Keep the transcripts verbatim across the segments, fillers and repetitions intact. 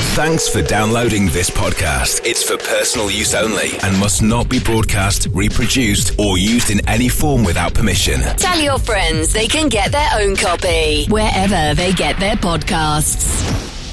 Thanks for downloading this podcast. It's for personal use only and must not be broadcast, reproduced, or used in any form without permission. Tell your friends they can get their own copy wherever they get their podcasts.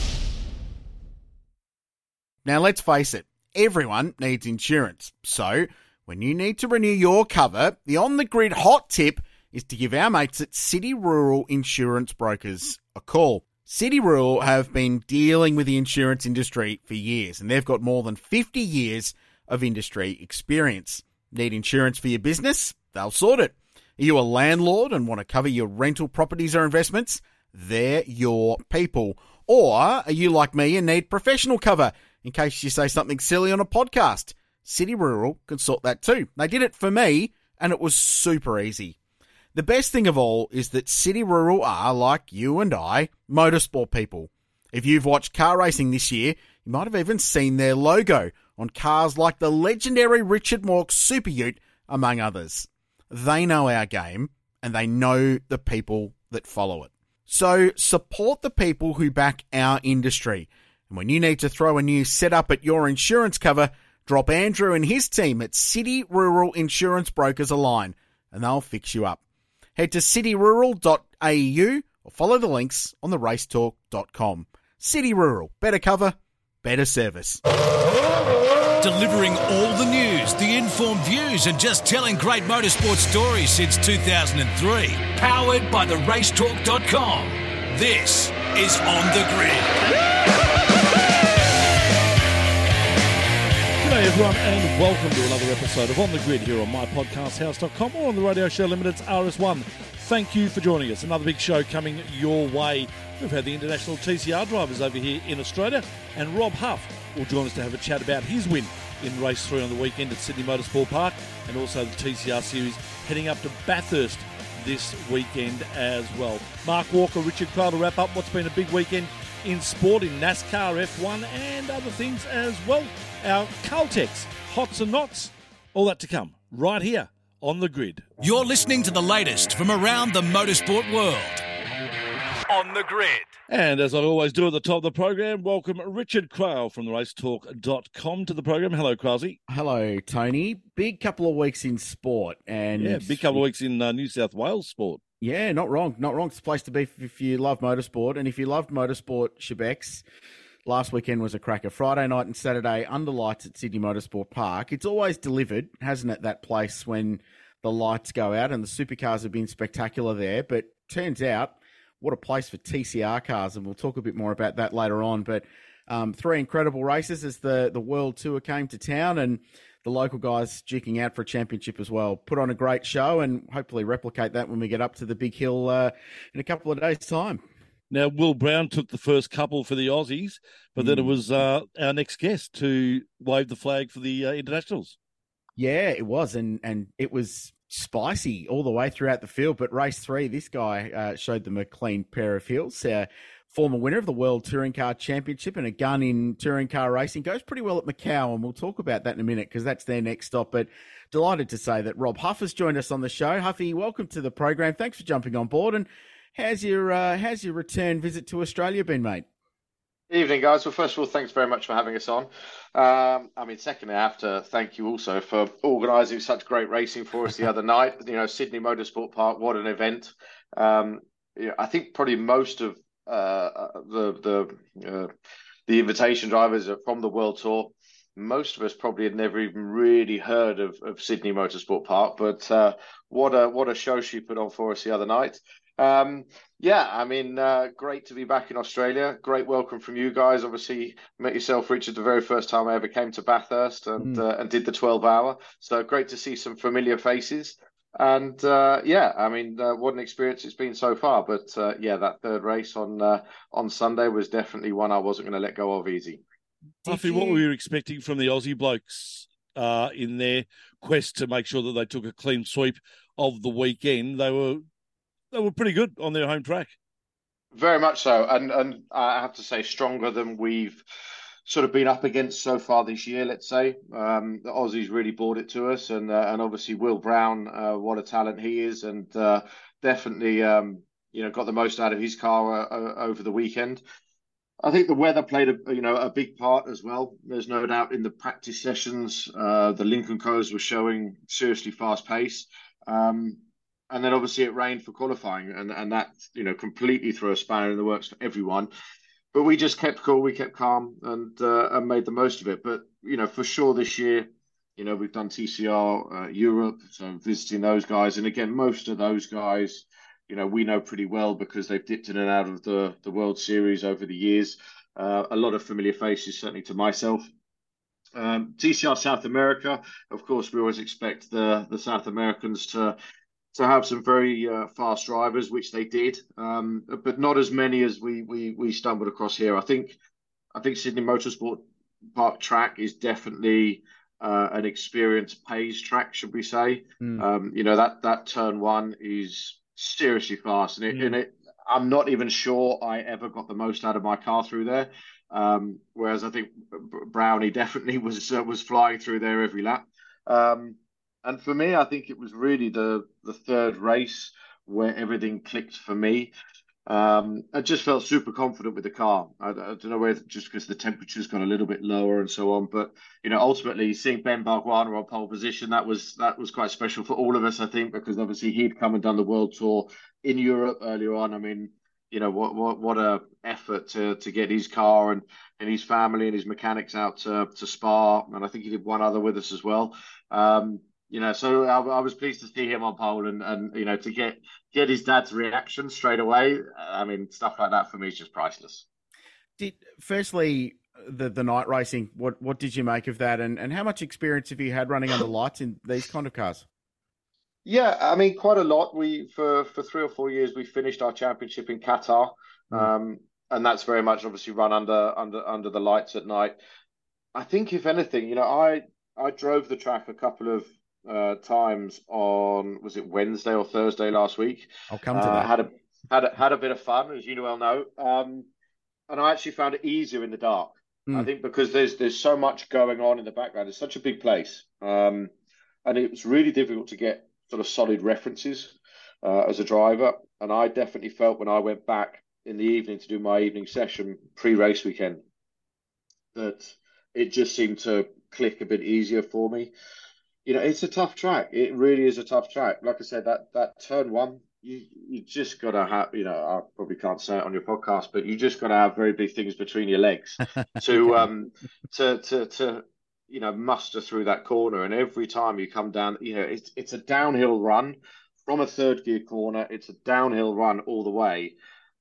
Now, let's face it, everyone needs insurance. So, when you need to renew your cover, the on-the-grid hot tip is to give our mates at City Rural Insurance Brokers a call. City Rural have been dealing with the insurance industry for years, and they've got more than fifty years of industry experience. Need insurance for your business? They'll sort it. Are you a landlord and want to cover your rental properties or investments? They're your people. Or are you like me and need professional cover in case you say something silly on a podcast? City Rural can sort that too. They did it for me, and it was super easy. The best thing of all is that City Rural are, like you and I, motorsport people. If you've watched car racing this year, you might have even seen their logo on cars like the legendary Richard Mork Super Ute, among others. They know our game, and they know the people that follow it. So support the people who back our industry. And when you need to throw a new setup at your insurance cover, drop Andrew and his team at City Rural Insurance Brokers a line, and they'll fix you up. Head to city rural dot a u or follow the links on the race talk dot com. City Rural, better cover, better service. Delivering all the news, the informed views, and just telling great motorsport stories since two thousand three. Powered by the race talk dot com. This is On the Grid. G'day everyone and welcome to another episode of On the Grid here on my podcast house dot com or on the Radio Show Limited's R S one. Thank you for joining us. Another big show coming your way. We've had the international T C R drivers over here in Australia, and Rob Huff will join us to have a chat about his win in race three on the weekend at Sydney Motorsport Park, and also the T C R series heading up to Bathurst this weekend as well. Mark Walker, Richard Crowell to wrap up what's been a big weekend in sport, in NASCAR, F one and other things as well. Our Caltex, Hots and Knots, all that to come right here on The Grid. You're listening to the latest from around the motorsport world. On The Grid. And as I always do at the top of the program, welcome Richard Crowell from the race talk dot com to the program. Hello, Krause. Hello, Tony. Big couple of weeks in sport. And yeah, big couple of weeks in uh, New South Wales sport. Yeah, not wrong. Not wrong. It's a place to be if you love motorsport. And if you loved motorsport, Shebex, last weekend was a cracker. Friday night and Saturday under lights at Sydney Motorsport Park. It's always delivered, hasn't it, that place when the lights go out, and the supercars have been spectacular there. But turns out, what a place for T C R cars, and we'll talk a bit more about that later on. But um, three incredible races as the, the World Tour came to town, and the local guys duking out for a championship as well. Put on a great show and hopefully replicate that when we get up to the big hill uh, in a couple of days' time. Now, Will Brown took the first couple for the Aussies, but mm. then it was uh, our next guest to wave the flag for the uh, internationals. Yeah, it was, and and it was spicy all the way throughout the field. But race three, this guy uh, showed them a clean pair of heels. Uh, former winner of the World Touring Car Championship and a gun in touring car racing. Goes pretty well at Macau, and we'll talk about that in a minute because that's their next stop. But delighted to say that Rob Huff has joined us on the show. Huffy, welcome to the program. Thanks for jumping on board. And How's your uh, how's your return visit to Australia been, mate? Evening, guys. Well, first of all, thanks very much for having us on. Um, I mean, secondly, I have to thank you also for organising such great racing for us the other night. You know, Sydney Motorsport Park, what an event! Um, yeah, I think probably most of uh, the the uh, the invitation drivers from the World Tour, most of us probably had never even really heard of, of Sydney Motorsport Park. But uh, what a what a show she put on for us the other night. Um, yeah, I mean, uh, great to be back in Australia. Great welcome from you guys. Obviously, met yourself, Richard, the very first time I ever came to Bathurst and mm. uh, and did the twelve hour. So great to see some familiar faces. And uh, yeah, I mean, uh, what an experience it's been so far. But uh, yeah, that third race on uh, on Sunday was definitely one I wasn't going to let go of easy. Duffy, what were you expecting from the Aussie blokes uh, in their quest to make sure that they took a clean sweep of the weekend? They were they were pretty good on their home track. Very much so, and and I have to say, stronger than we've sort of been up against so far this year. Let's say um, the Aussies really brought it to us, and uh, and obviously Will Brown, uh, what a talent he is, and uh, definitely um, you know got the most out of his car uh, over the weekend. I think the weather played a you know a big part as well. There's no doubt in the practice sessions, uh, the Lincoln Co's were showing seriously fast pace, um, and then obviously it rained for qualifying, and and that you know completely threw a spanner in the works for everyone. But we just kept cool, we kept calm, and uh, and made the most of it. But you know for sure this year, you know we've done T C R uh, Europe, so visiting those guys, and again most of those guys, you know, we know pretty well because they've dipped in and out of the, the World Series over the years. Uh, a lot of familiar faces, certainly to myself. Um, T C R South America, of course, we always expect the, the South Americans to to have some very uh, fast drivers, which they did, um, but not as many as we we we stumbled across here. I think I think Sydney Motorsport Park track is definitely uh, an experienced pace track, should we say? Mm. Um, you know that that turn one is seriously fast, and it, mm. and it, I'm not even sure I ever got the most out of my car through there. Um, whereas I think Brownie definitely was uh, was flying through there every lap. Um, and for me, I think it was really the the third race where everything clicked for me. Um, I just felt super confident with the car. I, I don't know whether just because the temperature's got a little bit lower and so on, but you know, ultimately seeing Ben Bargwanna on pole position, that was that was quite special for all of us, I think, because obviously he'd come and done the world tour in Europe earlier on. I mean, you know, what what what a effort to to get his car and and his family and his mechanics out to to Spa, and I think he did one other with us as well. Um, You know, so I, I was pleased to see him on pole and, and you know, to get get his dad's reaction straight away. I mean, stuff like that for me is just priceless. Did firstly the the night racing? What what did you make of that? And and how much experience have you had running under lights in these kind of cars? Yeah, I mean, quite a lot. We for for three or four years we finished our championship in Qatar, mm. um, and that's very much obviously run under under under the lights at night. I think if anything, you know, I I drove the track a couple of Uh, times on was it Wednesday or Thursday last week. I'll come to uh, that. Had a had a, had a bit of fun, as you well know, um, and I actually found it easier in the dark. Mm. I think because there's there's so much going on in the background. It's such a big place, um, and it was really difficult to get sort of solid references uh, as a driver. And I definitely felt when I went back in the evening to do my evening session pre-race weekend that it just seemed to click a bit easier for me. You know, it's a tough track. It really is a tough track. Like I said, that that turn one, you you just got to have, you know, I probably can't say it on your podcast, but you just got to have very big things between your legs to okay. um to to to you know muster through that corner. And every time you come down, you know, it's it's a downhill run from a third gear corner. It's a downhill run all the way,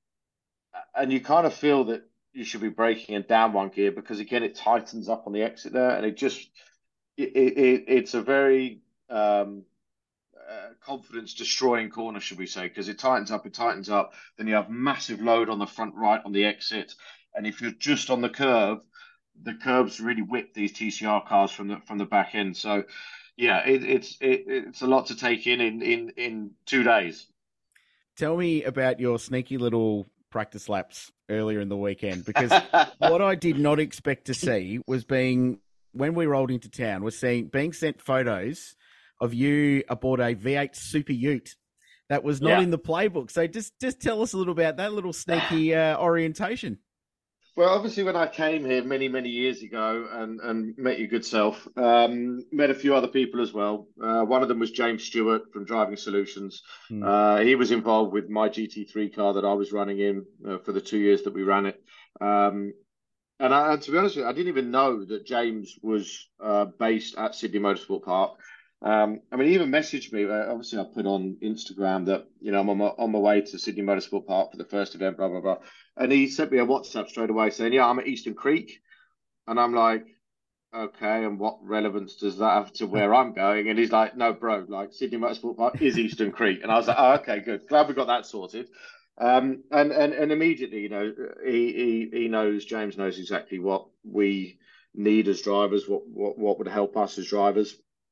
and you kind of feel that you should be braking in down one gear because again it tightens up on the exit there, and it just. It, it, it's a very um, uh, confidence-destroying corner, should we say, because it tightens up, it tightens up, then you have massive load on the front right on the exit, and if you're just on the curve, the curves really whip these T C R cars from the from the back end. So, yeah, it, it's it, it's a lot to take in, in in in two days. Tell me about your sneaky little practice laps earlier in the weekend, because what I did not expect to see was being... when we rolled into town, was seeing being sent photos of you aboard a V eight Super Ute that was not yeah. in the playbook. So just just tell us a little about that little sneaky uh, orientation. Well, obviously, when I came here many, many years ago and, and met your good self, um, met a few other people as well. Uh, one of them was James Stewart from Driving Solutions. Mm. Uh, he was involved with my G T three car that I was running in uh, for the two years that we ran it. Um, And, I, and to be honest with you, I didn't even know that James was uh, based at Sydney Motorsport Park. Um, I mean, he even messaged me. Uh, obviously, I put on Instagram that, you know, I'm on my, on my way to Sydney Motorsport Park for the first event, blah, blah, blah. And he sent me a WhatsApp straight away saying, yeah, I'm at Eastern Creek. And I'm like, okay, and what relevance does that have to where I'm going? And he's like, no, bro, like Sydney Motorsport Park is Eastern Creek. And I was like, oh, okay, good. Glad we got that sorted. Um, and, and, and immediately, you know, he, he, he knows, James knows exactly what we need as drivers, what, what, what would help us as drivers.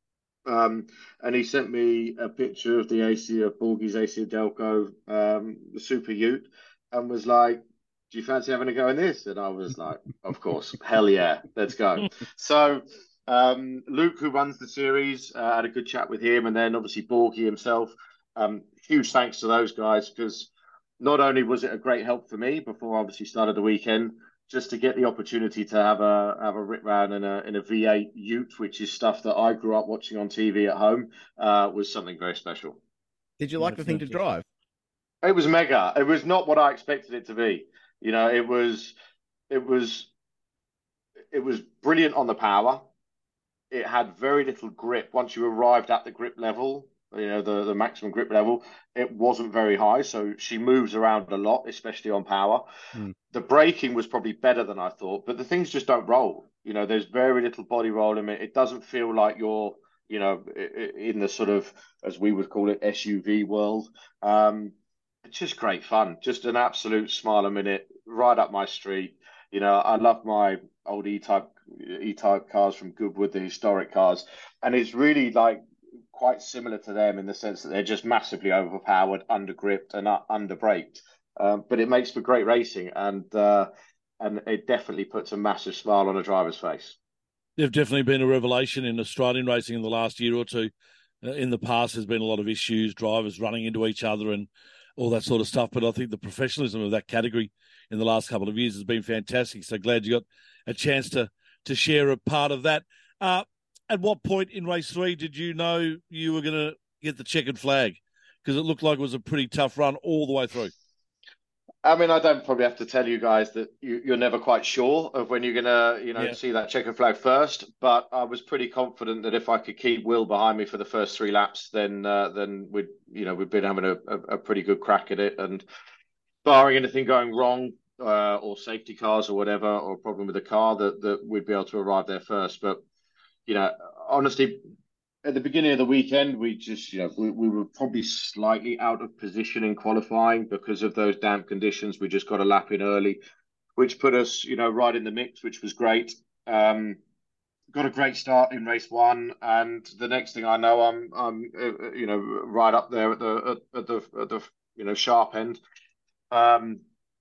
Um, and he sent me a picture of the A C of Borghi's A C of Delco, um, the Super Ute, and was like, do you fancy having a go in this? And I was like, of course, hell yeah, let's go. So, um, Luke, who runs the series, uh, had a good chat with him. And then obviously Borghi himself, um, huge thanks to those guys, because not only was it a great help for me before I obviously started the weekend, just to get the opportunity to have a have a rip round in a in a V eight Ute, which is stuff that I grew up watching on T V at home, uh, was something very special. Did you like the thing to drive? It was mega. It was not what I expected it to be. You know, it was, it was, it was brilliant on the power. It had very little grip. Once you arrived at the grip level, you know, the, the maximum grip level, it wasn't very high. So she moves around a lot, especially on power. Mm. The braking was probably better than I thought, but the things just don't roll. You know, there's very little body roll in it. It doesn't feel like you're, you know, in the sort of, as we would call it, S U V world. Um, It's just great fun. Just an absolute smile a minute, right up my street. You know, I love my old E-Type E-Type cars from Goodwood, the historic cars. And it's really like quite similar to them in the sense that they're just massively overpowered, under-gripped and under-braked. Um, but it makes for great racing, and uh, and it definitely puts a massive smile on a driver's face. They've definitely been a revelation in Australian racing in the last year or two. Uh, in the past, there's been a lot of issues, drivers running into each other and all that sort of stuff. But I think the professionalism of that category in the last couple of years has been fantastic. So glad you got a chance to to share a part of that. Uh, at what point in race three did you know you were going to get the checkered flag? Because it looked like it was a pretty tough run all the way through. I mean, I don't probably have to tell you guys that you, you're never quite sure of when you're going to, you know, yeah. see that checkered flag first. But I was pretty confident that if I could keep Will behind me for the first three laps, then uh, then we'd, you know, we'd been having a, a, a pretty good crack at it. And barring anything going wrong uh, or safety cars or whatever, or a problem with the car, that that we'd be able to arrive there first. But you know, honestly, at the beginning of the weekend, we just, you know, we, we were probably slightly out of position in qualifying because of those damp conditions. We just got a lap in early, which put us, you know, right in the mix, which was great. Um, got a great start in race one, and the next thing I know, I'm, I'm, uh, you know, right up there at the, at, at the, at the, you know, sharp end. Um,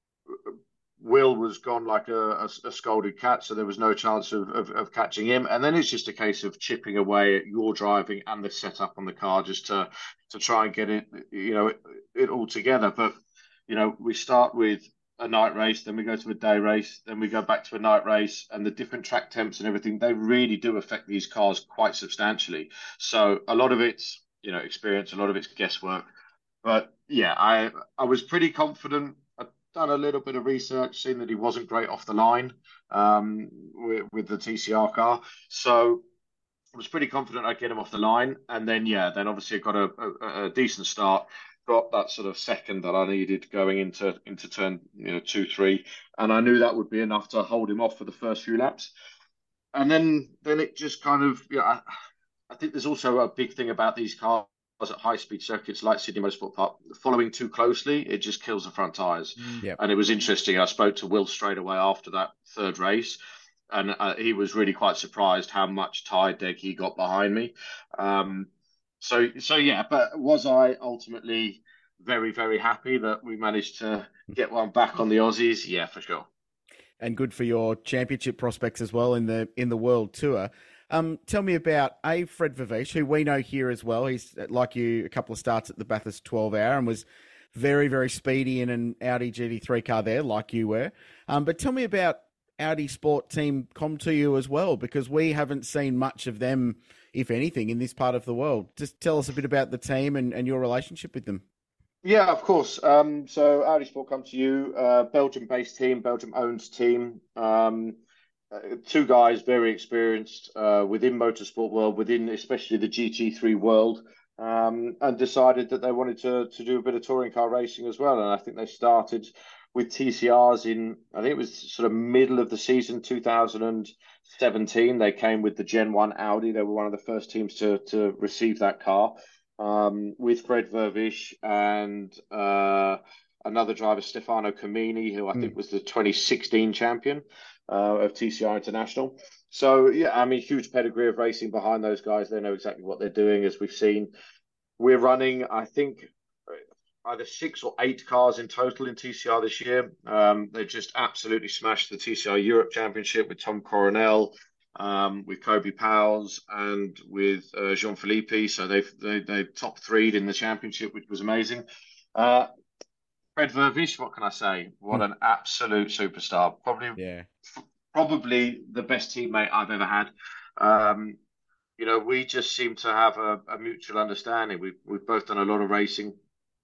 Will was gone like a, a, a scolded cat, so there was no chance of, of, of catching him. And then it's just a case of chipping away at your driving and the setup on the car just to to try and get it, you know, it, it all together. But, you know, we start with a night race, then we go to a day race, then we go back to a night race, and the different track temps and everything, they really do affect these cars quite substantially. So a lot of it's, you know, experience, a lot of it's guesswork. But yeah, I I was pretty confident. Done a little bit of research, seen that he wasn't great off the line um, with, with the T C R car. So I was pretty confident I'd get him off the line. And then, yeah, then obviously I got a, a, a decent start, got that sort of second that I needed going into into turn, you know, two, three. And I knew that would be enough to hold him off for the first few laps. And then then it just kind of, yeah, I, I think there's also a big thing about these cars at high-speed circuits like Sydney Motorsport Park, following too closely, it just kills the front tyres. Yep. And it was interesting. I spoke to Will straight away after that third race, and uh, he was really quite surprised how much tyre deg he got behind me. Um, so, so yeah, but was I ultimately very, very happy that we managed to get one back on the Aussies? Yeah, for sure. And good for your championship prospects as well in the in the World Tour. Um, tell me about A, Fred Vavish, who we know here as well. He's, like you, a couple of starts at the Bathurst twelve hour and was very, very speedy in an Audi G T three car there, like you were. Um, but tell me about Audi Sport Team ComToYou as well, because we haven't seen much of them, if anything, in this part of the world. Just tell us a bit about the team and, and your relationship with them. Yeah, of course. Um, so Audi Sport ComToYou, uh, Belgium-based team, Belgium-owned team. Um, Uh, two guys very experienced uh, within motorsport world, within especially the G T three world, um, and decided that they wanted to to do a bit of touring car racing as well. And I think they started with T C Rs in, I think it was sort of middle of the season, two thousand seventeen. They came with the Gen one Audi. They were one of the first teams to to receive that car um, with Fred Vavish and uh, another driver, Stefano Camini, who I mm. think was the twenty sixteen champion Uh, of T C R International. So, yeah, I mean, huge pedigree of racing behind those guys. They know exactly what they're doing, as we've seen. We're running, I think, either six or eight cars in total in T C R this year. Um, they just absolutely smashed the T C R Europe Championship with Tom Coronel, um, with Kobe Powles, and with uh, Jean-Philippe. So they've, they they top three'd in the championship, which was amazing. Uh, Fred Vervish, what can I say? What an absolute superstar. Probably, Yeah. probably the best teammate I've ever had. Um, you know, we just seem to have a, a mutual understanding. We've we've both done a lot of racing.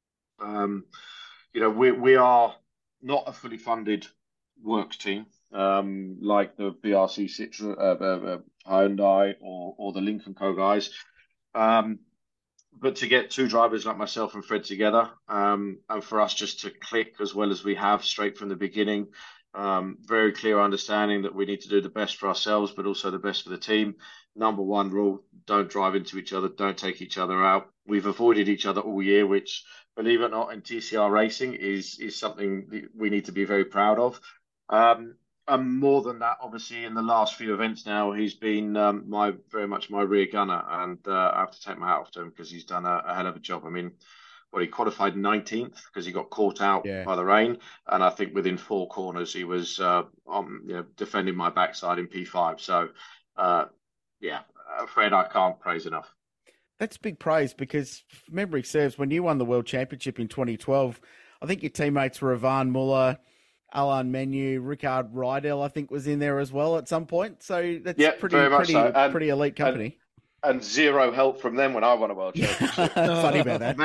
Um, you know, we we are not a fully funded works team um, like the B R C Citroen, uh, uh, Hyundai, or or the Lincoln Co guys. Um, but to get two drivers like myself and Fred together, um, and for us just to click as well as we have straight from the beginning, um, very clear understanding that we need to do the best for ourselves, but also the best for the team. Number one rule: don't drive into each other, don't take each other out. We've avoided each other all year, which, believe it or not, in T C R racing is is something we need to be very proud of. Um, and more than that, obviously, in the last few events now, he's been um, my very much my rear gunner, and uh, I have to take my hat off to him because he's done a, a hell of a job. I mean, well, he qualified nineteenth because he got caught out Yeah. by the rain, and I think within four corners he was uh, on, you know, defending my backside in P five. So, uh, yeah, Fred, I can't praise enough. That's big praise because, if memory serves, when you won the World Championship in twenty twelve, I think your teammates were Ivan Muller, Alain Menu, Ricard Rydell, I think, was in there as well at some point. So that's Yeah, pretty, very much pretty, so. And- pretty elite company. And zero help from them when I won a world championship. Funny about that.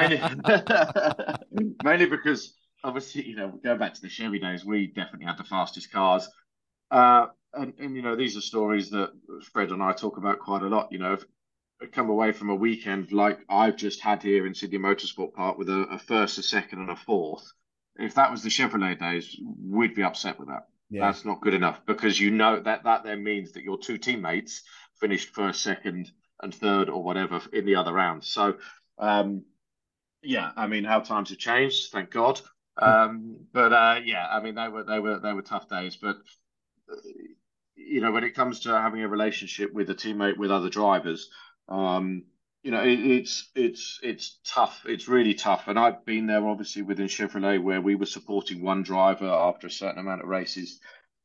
mainly, mainly because obviously, you know, going back to the Chevy days, we definitely had the fastest cars. Uh, and, and, you know, these are stories that Fred and I talk about quite a lot. You know, if I come away from a weekend like I've just had here in Sydney Motorsport Park with a, a first, a second, and a fourth, if that was the Chevrolet days, we'd be upset with that. Yeah. That's not good enough because you know that that then means that your two teammates finished first, second, and third or whatever in the other round. So, um, yeah, I mean, how times have changed, thank God. Um, but uh, yeah, I mean, they were they were they were tough days. But uh, you know, when it comes to having a relationship with a teammate with other drivers, um, you know, it, it's it's it's tough. It's really tough. And I've been there, obviously, within Chevrolet, where we were supporting one driver after a certain amount of races.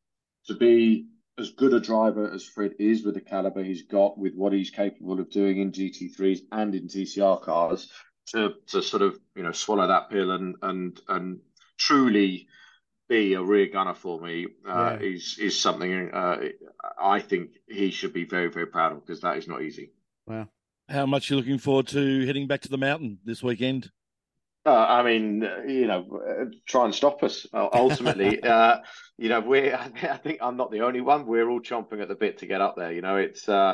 To be as good a driver as Fred is with the caliber he's got, with what he's capable of doing in G T threes and in T C R cars, to to sort of, you know, swallow that pill and and and truly be a rear gunner for me uh, Yeah. is is something uh, I think he should be very, very proud of, because that is not easy. Wow. How much are you looking forward to heading back to the mountain this weekend? Uh, I mean, uh, you know, uh, try and stop us. Uh, ultimately, uh, you know, we. I think I'm not the only one. We're all chomping at the bit to get up there. You know, it's. Uh,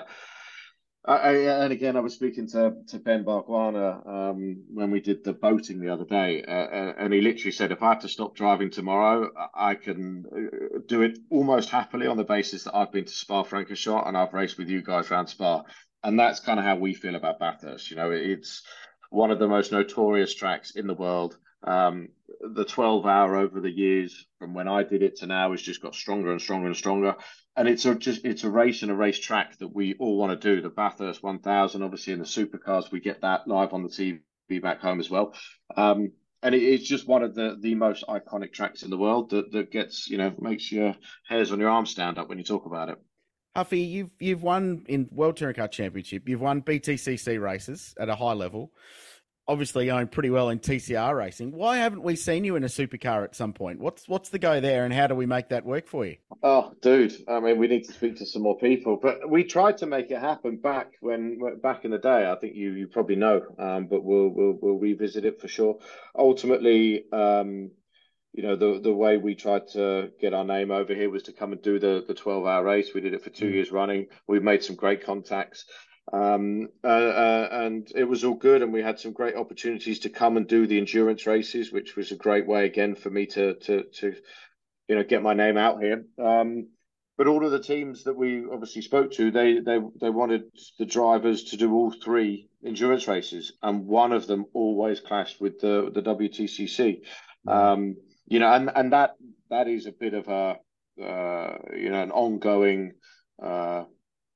I, I, and again, I was speaking to to Ben Bargwana um, when we did the boating the other day, uh, and he literally said, if I have to stop driving tomorrow, I can do it almost happily on the basis that I've been to Spa-Francorchamps and I've raced with you guys around Spa, and that's kind of how we feel about Bathurst. You know, it's one of the most notorious tracks in the world. Um, the twelve hour over the years from when I did it to now has just got stronger and stronger and stronger. And it's a just it's a race and a race track that we all want to do. The Bathurst one thousand, obviously, in the supercars, we get that live on the T V back home as well. Um, and it, it's just one of the, the most iconic tracks in the world that, that gets, you know, makes your hairs on your arms stand up when you talk about it. Huffy, you've you've won in World Touring Car Championship. You've won B T C C races at a high level. Obviously going pretty well in T C R racing. Why haven't we seen you in a supercar at some point? What's what's the go there, and how do we make that work for you? Oh, dude, I mean, we need to speak to some more people. But we tried to make it happen back when back in the day. I think you you probably know, um, but we'll we'll we'll revisit it for sure. Ultimately, um, you know, the the way we tried to get our name over here was to come and do the the twelve hour race. We did it for two mm. years running. We've made some great contacts. Um, uh, uh, and it was all good, and we had some great opportunities to come and do the endurance races, which was a great way again for me to to to you know get my name out here. Um, but all of the teams that we obviously spoke to, they they they wanted the drivers to do all three endurance races, and one of them always clashed with the the W T C C. Um, you know, and and that that is a bit of a uh, you know an ongoing Uh,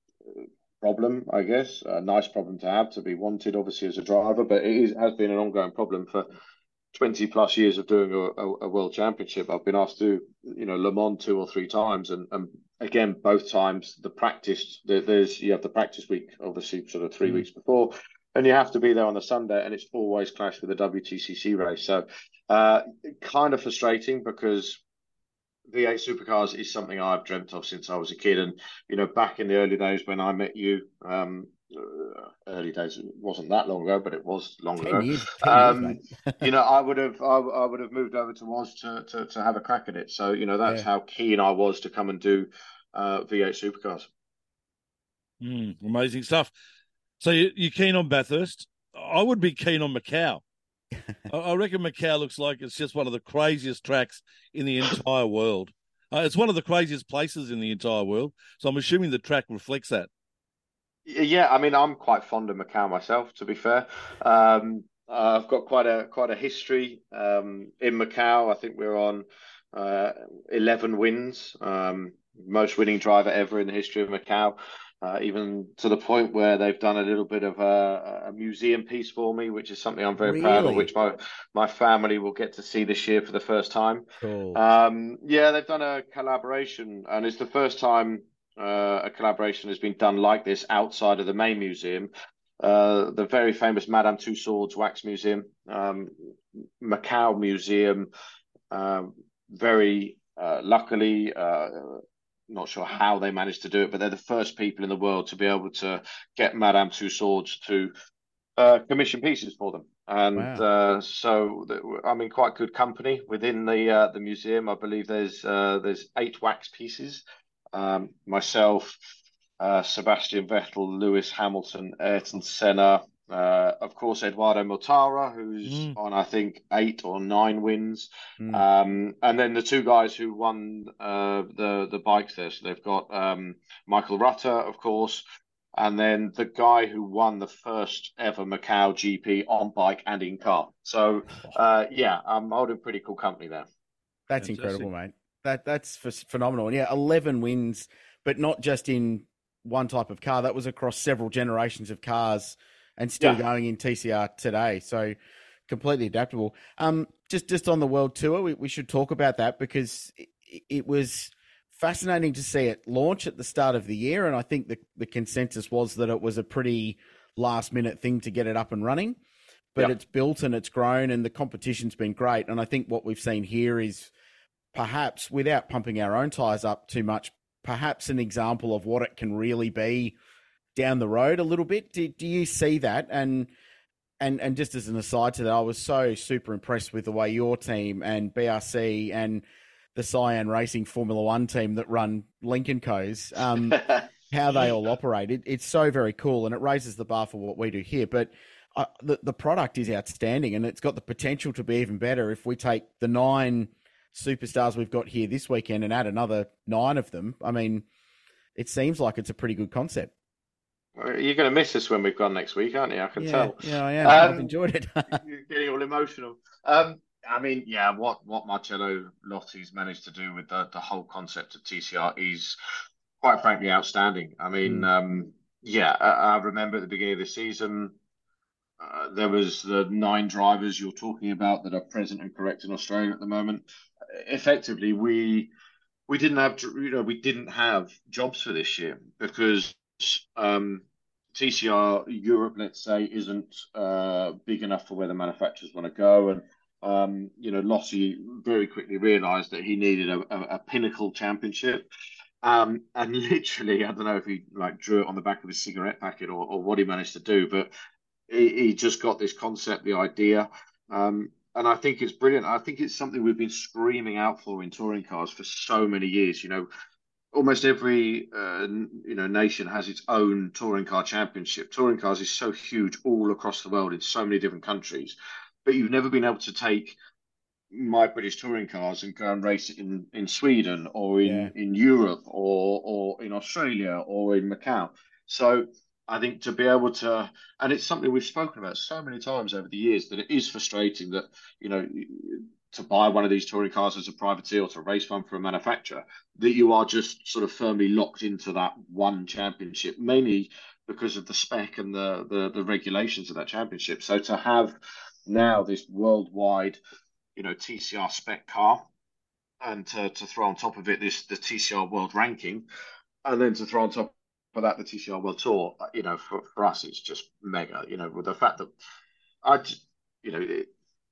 problem, I guess. A nice problem to have, to be wanted, obviously, as a driver, but it is, has been an ongoing problem for twenty plus years of doing a, a, a world championship. I've been asked to, you know, Le Mans two or three times, and, and again, both times the practice, there's you have the practice week, obviously, sort of three mm. weeks before, and you have to be there on the Sunday, and it's always clashed with the W T C C race. So Uh, kind of frustrating because V eight supercars is something I've dreamt of since I was a kid. And, you know, back in the early days when I met you, um, uh, early days, it wasn't that long ago, but it was long ten ago. years, ten Um, years, mate. you know, I would have, I, I would have moved over to Woz to, to, to have a crack at it. So, you know, that's Yeah. how keen I was to come and do uh, V eight supercars. Mm, amazing stuff. So you, you're keen on Bathurst? I would be keen on Macau. I, I reckon Macau looks like it's just one of the craziest tracks in the entire world. Uh, it's one of the craziest places in the entire world. So I'm assuming the track reflects that. Yeah, I mean, I'm quite fond of Macau myself, to be fair. Um, I've got quite a quite a history um, in Macau. I think we're on uh, eleven wins, um, most winning driver ever in the history of Macau. Uh, even to the point where they've done a little bit of a, a museum piece for me, which is something I'm very Really? proud of, which my my family will get to see this year for the first time. Cool. Um, yeah, they've done a collaboration, and it's the first time uh, a collaboration has been done like this outside of the main museum. Uh, the very famous Madame Tussauds Wax Museum, um, Macau Museum, um, very uh, luckily. Uh, Not sure how they managed to do it, but they're the first people in the world to be able to get Madame Tussauds to uh, commission pieces for them. And Wow. uh, so I'm in quite good company within the uh, the museum. I believe there's uh, there's eight wax pieces. Um, myself, uh, Sebastian Vettel, Lewis Hamilton, Ayrton Senna, uh, of course, Eduardo Mortara, who's Mm. on, I think, eight or nine wins. Mm. Um, and then the two guys who won uh, the, the bikes there. So they've got um, Michael Rutter, of course, and then the guy who won the first ever Macau G P on bike and in car. So, uh, yeah, I'm holding pretty cool company there. That's Fantastic. incredible, mate. That That's ph- phenomenal. And yeah, eleven wins, but not just in one type of car. That was across several generations of cars and still Yeah. going in T C R today. So completely adaptable. Um, just, just on the world tour, we, we should talk about that because it, it was fascinating to see it launch at the start of the year. And I think the, the consensus was that it was a pretty last minute thing to get it up and running, but Yeah. it's built and it's grown and the competition's been great. And I think what we've seen here is perhaps, without pumping our own tyres up too much, perhaps an example of what it can really be down the road a little bit. Do, do you see that? And and and just as an aside to that, I was so super impressed with the way your team and B R C and the Cyan Racing Formula One team that run Lincoln Co's, um, how they all operate. It, it's so very cool, and it raises the bar for what we do here. But uh, the the product is outstanding, and it's got the potential to be even better if we take the nine superstars we've got here this weekend and add another nine of them. I mean, it seems like it's a pretty good concept. You're going to miss us when we've gone next week, aren't you? I can Yeah, tell. yeah, I am. Um, I've enjoyed it. You're getting all emotional. Um, I mean, yeah, what what Marcello Lotti's managed to do with the, the whole concept of T C R is quite frankly outstanding. I mean, Mm. um, yeah, I, I remember at the beginning of the season, uh, there was the nine drivers you're talking about that are present and correct in Australia at the moment. Effectively, we we didn't have you know we didn't have jobs for this year because um, T C R Europe, let's say, isn't uh, big enough for where the manufacturers want to go, and um, you know, Lossie very quickly realised that he needed a, a, a pinnacle championship. Um, and literally, I don't know if he like drew it on the back of his cigarette packet or, or what he managed to do, but he, he just got this concept, the idea. Um, and I think it's brilliant. I think it's something we've been screaming out for in touring cars for so many years. You know, almost every uh, you know nation has its own touring car championship. Touring cars is so huge all across the world in so many different countries, but you've never been able to take my British touring cars and go and race it in, in Sweden or in, Yeah. in Europe or or in Australia or in Macau. So I think to be able to, and it's something we've spoken about so many times over the years, that it is frustrating that, you know, to buy one of these touring cars as a privateer or to race one for a manufacturer, that you are just sort of firmly locked into that one championship, mainly because of the spec and the, the, the regulations of that championship. So to have now this worldwide, you know, T C R spec car, and to, to throw on top of it this the T C R World Ranking, and then to throw on top of that the T C R World Tour, you know, for, for us it's just mega. You know, with the fact that I, just, you know, it,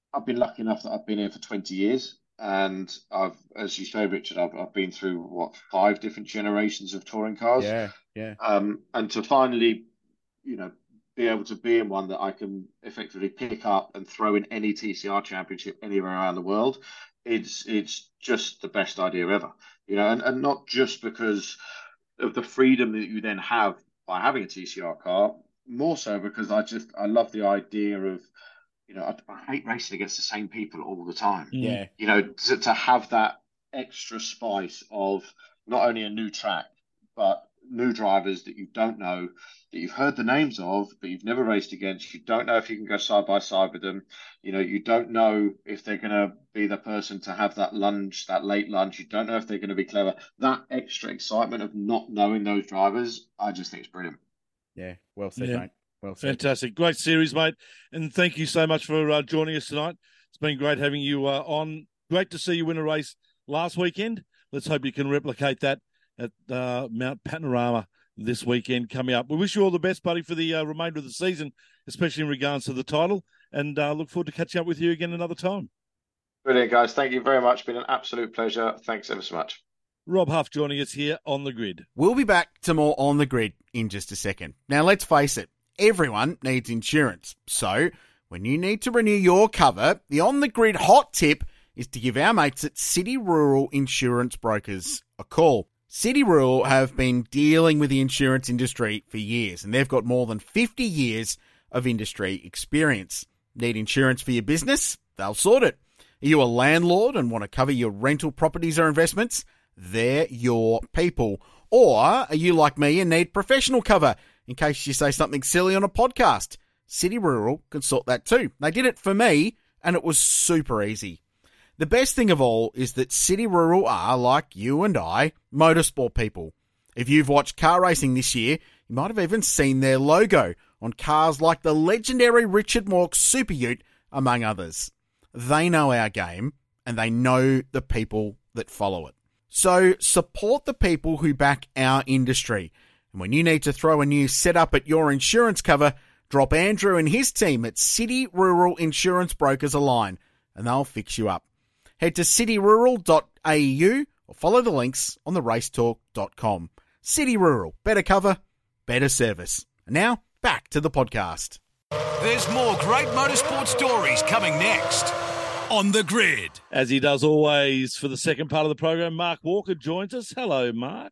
I've been lucky enough that I've been here for twenty years. And I've, as you say, Richard, I've, I've been through what, five different generations of touring cars. Yeah, yeah. Um, and to finally, you know, be able to be in one that I can effectively pick up and throw in any T C R championship anywhere around the world, it's it's just the best idea ever. You know, and, and not just because of the freedom that you then have by having a T C R car, more so because I just I love the idea of, you know, I, I hate racing against the same people all the time. Yeah. You know, to, to have that extra spice of not only a new track, but new drivers that you don't know, that you've heard the names of, but you've never raced against. You don't know if you can go side by side with them. You know, you don't know if they're going to be the person to have that lunge, that late lunge. You don't know if they're going to be clever. That extra excitement of not knowing those drivers, I just think it's brilliant. Yeah, well said, Yeah. mate. Well said. Fantastic. Great series, mate. And thank you so much for uh, joining us tonight. It's been great having you uh, on. Great to see you win a race last weekend. Let's hope you can replicate that at uh, Mount Panorama this weekend coming up. We wish you all the best, buddy, for the uh, remainder of the season, especially in regards to the title, and uh, look forward to catching up with you again another time. Brilliant, guys. Thank you very much. Been an absolute pleasure. Thanks ever so much. Rob Huff joining us here on The Grid. We'll be back to more On the Grid in just a second. Now, let's face it, everyone needs insurance. So, when you need to renew your cover, the On the Grid hot tip is to give our mates at City Rural Insurance Brokers a call. City Rural have been dealing with the insurance industry for years, and they've got more than fifty years of industry experience. Need insurance for your business? They'll sort it. Are you a landlord and want to cover your rental properties or investments? They're your people. Or are you like me and need professional cover in case you say something silly on a podcast? City Rural can sort that too. They did it for me, and it was super easy. The best thing of all is that City Rural are, like you and I, motorsport people. If you've watched car racing this year, you might have even seen their logo on cars like the legendary Richard Mork Super Ute, among others. They know our game, and they know the people that follow it. So support the people who back our industry. And when you need to throw a new setup at your insurance cover, drop Andrew and his team at City Rural Insurance Brokers a line, and they'll fix you up. Head to city rural dot a u or follow the links on the racetalk dot com. City Rural, better cover, better service. And now, back to the podcast. There's more great motorsport stories coming next on The Grid. As he does always for the second part of the program, Mark Walker joins us. Hello, Mark.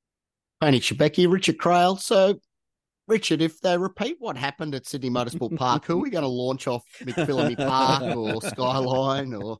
Tony Shebeki, Richard Crail. So, Richard, if they repeat what happened at Sydney Motorsport Park, who are we going to launch off McPhillamy Park or Skyline? Or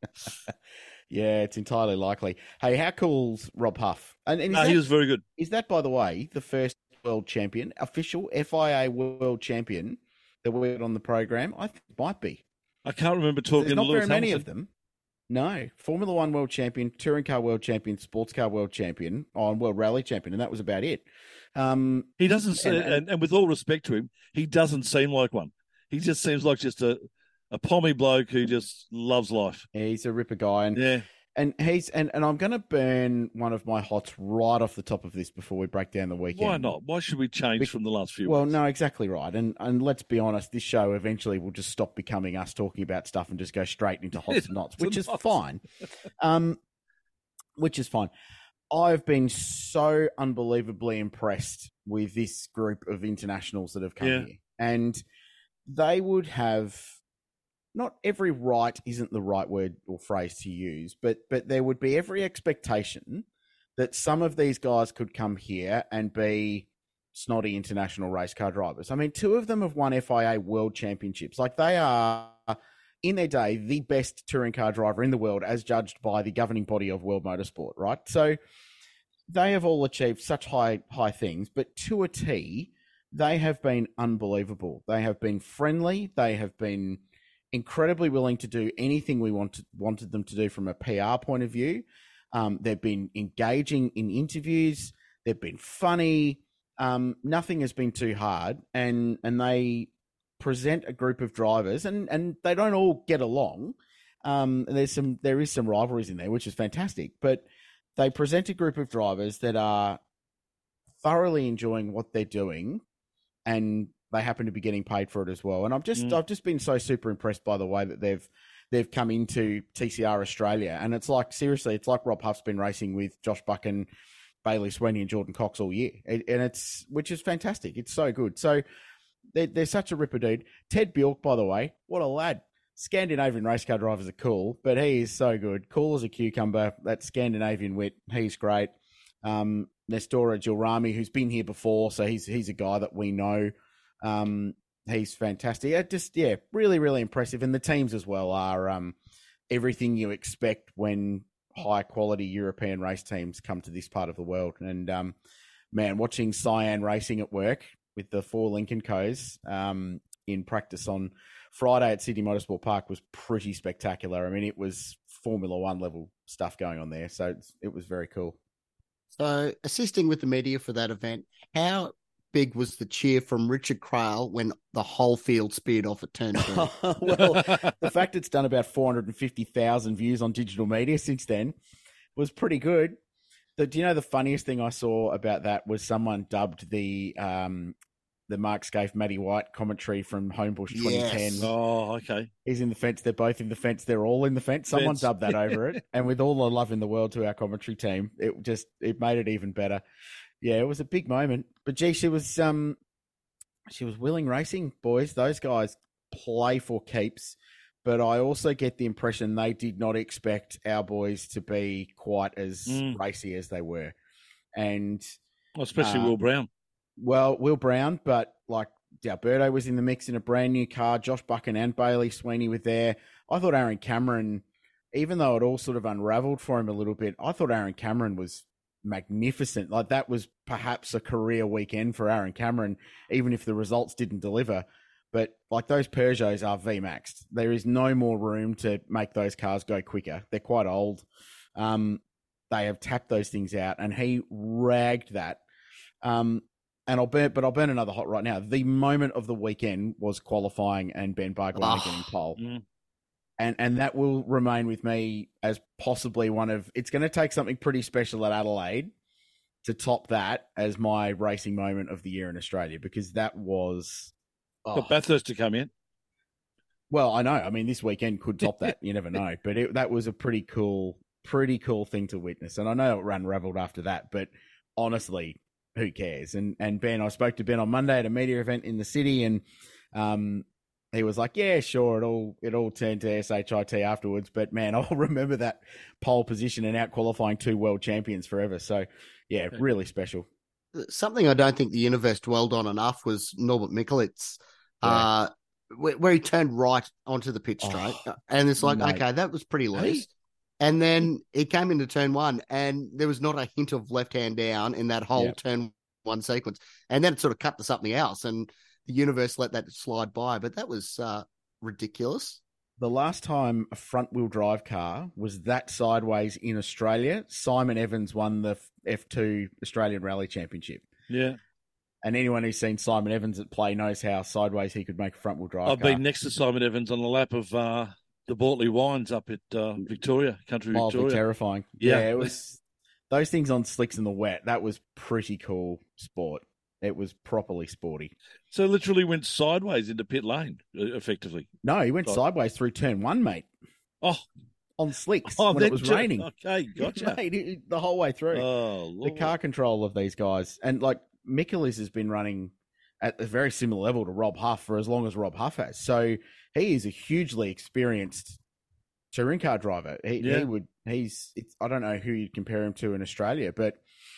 Yeah, it's entirely likely. Hey, how cool's Rob Huff? And, and is No, that, he was very good. Is that, by the way, the first world champion, official F I A world champion that we had on the program? I think it might be. I can't remember talking There's not to Lewis very many Hamilton. of them. No. Formula One world champion, touring car world champion, sports car world champion, oh, and world rally champion, and that was about it. Um, He doesn't say, and- and, and with all respect to him, he doesn't seem like one. He just seems like just a, a pommy bloke who just loves life. he's a ripper guy, and Yeah. and he's and, and I'm going to burn one of my hots right off the top of this before we break down the weekend. Why not? Why should we change Be- from the last few Well, weeks? no, exactly right. And and let's be honest, this show eventually will just stop becoming us talking about stuff and just go straight into hots and knots, which is Knots. fine. Um, which is fine. I've been so unbelievably impressed with this group of internationals that have come Yeah. here. And they would have not every right isn't the right word or phrase to use, but but there would be every expectation that some of these guys could come here and be snotty international race car drivers. I mean, two of them have won F I A world championships. Like, they are, in their day, the best touring car driver in the world as judged by the governing body of world motorsport, right? So they have all achieved such high high things, but to a T, they have been unbelievable. They have been friendly. They have been incredibly willing to do anything we wanted wanted them to do from a P R point of view. Um, they've been engaging in interviews. They've been funny. Um, nothing has been too hard, and and they present a group of drivers, and, and they don't all get along. Um, there's some there is some rivalries in there, which is fantastic. But they present a group of drivers that are thoroughly enjoying what they're doing, and they happen to be getting paid for it as well. And I've just Mm. I've just been so super impressed by the way that they've they've come into T C R Australia. And it's like, seriously, it's like Rob Huff's been racing with Josh Buchan, Bailey Sweeney and Jordan Cox all year. And it's, which is fantastic. It's so good. So they're, they're such a ripper dude. Ted Bjork, by the way, what a lad. Scandinavian race car drivers are cool, but he is so good. Cool as a cucumber. That Scandinavian wit. He's great. Um, Nestora Gilrami, who's been here before, so he's he's a guy that we know. Um, he's fantastic. Yeah, just yeah, really really impressive, and the teams as well are um, everything you expect when high quality European race teams come to this part of the world. And um, man, watching Cyan Racing at work with the four Lincoln Co's um, in practice on Friday at Sydney Motorsport Park was pretty spectacular. I mean, it was Formula One level stuff going on there, so it's, it was very cool. So, assisting with the media for that event, how big was the cheer from Richard Craill when the whole field speared off at turn two? Well, the fact it's done about four hundred fifty thousand views on digital media since then was pretty good. The, do you know the funniest thing I saw about that was someone dubbed the um, the Mark Scaife, Matty White commentary from Homebush twenty ten. Yes. Oh, okay. He's in the fence. They're both in the fence. They're all in the fence. Someone Fence. dubbed that over it. And with all the love in the world to our commentary team, it just, it made it even better. Yeah, it was a big moment. But gee, she was, um, she was willing racing, boys. Those guys play for keeps. But I also get the impression they did not expect our boys to be quite as Mm. racy as they were. And Well, especially Uh, Will Brown. well, Will Brown, but like Alberto was in the mix in a brand new car. Josh Buchan and Bailey Sweeney were there. I thought Aaron Cameron, even though it all sort of unraveled for him a little bit, I thought Aaron Cameron was magnificent. Like that was perhaps a career weekend for Aaron Cameron, even if the results didn't deliver. But like those Peugeots are V maxed. There is no more room to make those cars go quicker. They're quite old. Um, they have tapped those things out, and he ragged that. Um, And I'll burn, but I'll burn another hot right now. The moment of the weekend was qualifying and Ben Barguil Oh. getting pole, Mm. and and that will remain with me as possibly one of. It's going to take something pretty special at Adelaide to top that as my racing moment of the year in Australia, because that was. Oh, Got Bathurst to come in. well, I know. I mean, this weekend could top that. You never know, but it, that was a pretty cool, pretty cool thing to witness. And I know it unraveled after that, but honestly, who cares? And and Ben, I spoke to Ben on Monday at a media event in the city, and um, he was like, "Yeah, sure, it all it all turned to S H I T afterwards." But man, I'll remember that pole position and out qualifying two world champions forever. So yeah, really special. Something I don't think the universe dwelled on enough was Norbert Mikulits, Yeah. uh, where, where he turned right onto the pit straight. Oh, and it's like, mate. okay, that was pretty Hey. loose. And then he came into turn one, and there was not a hint of left hand down in that whole Yep. turn one sequence. And then it sort of cut to something else, and the universe let that slide by. But that was uh, ridiculous. The last time a front wheel drive car was that sideways in Australia, Simon Evans won the F two Australian Rally Championship. Yeah. And anyone who's seen Simon Evans at play knows how sideways he could make a front wheel drive I've car. been next to Simon Evans on the lap of uh, the Bortley Wines up at uh, Victoria, Country Mildly Victoria. terrifying. Yeah. Yeah, it was those things on slicks in the wet. That was pretty cool sport. It was properly sporty. So literally went sideways into pit lane, uh, effectively. No, he went Oh. sideways through turn one, mate, Oh, on slicks oh when it was then- raining. Okay, gotcha. Mate, it- the whole way through. Oh, the Lord. car control of these guys. And like Mikulis has been running at a very similar level to Rob Huff for as long as Rob Huff has. So he is a hugely experienced touring car driver. He, Yeah. he would, he's, it's, I don't know who you'd compare him to in Australia, but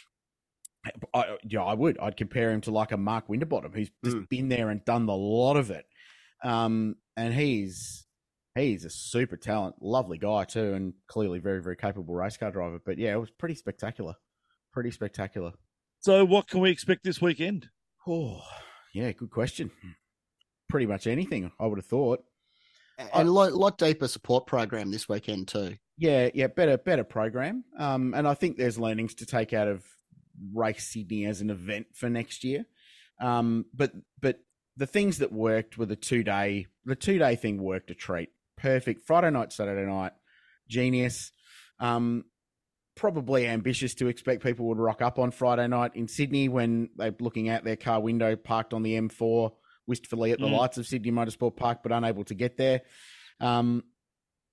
I, yeah, I would. I'd compare him to like a Mark Winterbottom who's just Mm. been there and done the lot of it. Um, and he's, he's a super talent, lovely guy too, and clearly very, very capable race car driver. But yeah, it was pretty spectacular. Pretty spectacular. So what can we expect this weekend? Oh, yeah, good question. Pretty much anything, I would have thought. And a lot, lot deeper support program this weekend too. Yeah, yeah, better, better program. Um, and I think there's learnings to take out of Race Sydney as an event for next year. Um, but but the things that worked were the two day, the two day thing worked a treat. Perfect. Friday night, Saturday night, genius. Um, probably ambitious to expect people would rock up on Friday night in Sydney when they're looking out their car window, parked on the M four, wistfully at the Mm. lights of Sydney Motorsport Park, but unable to get there. Um,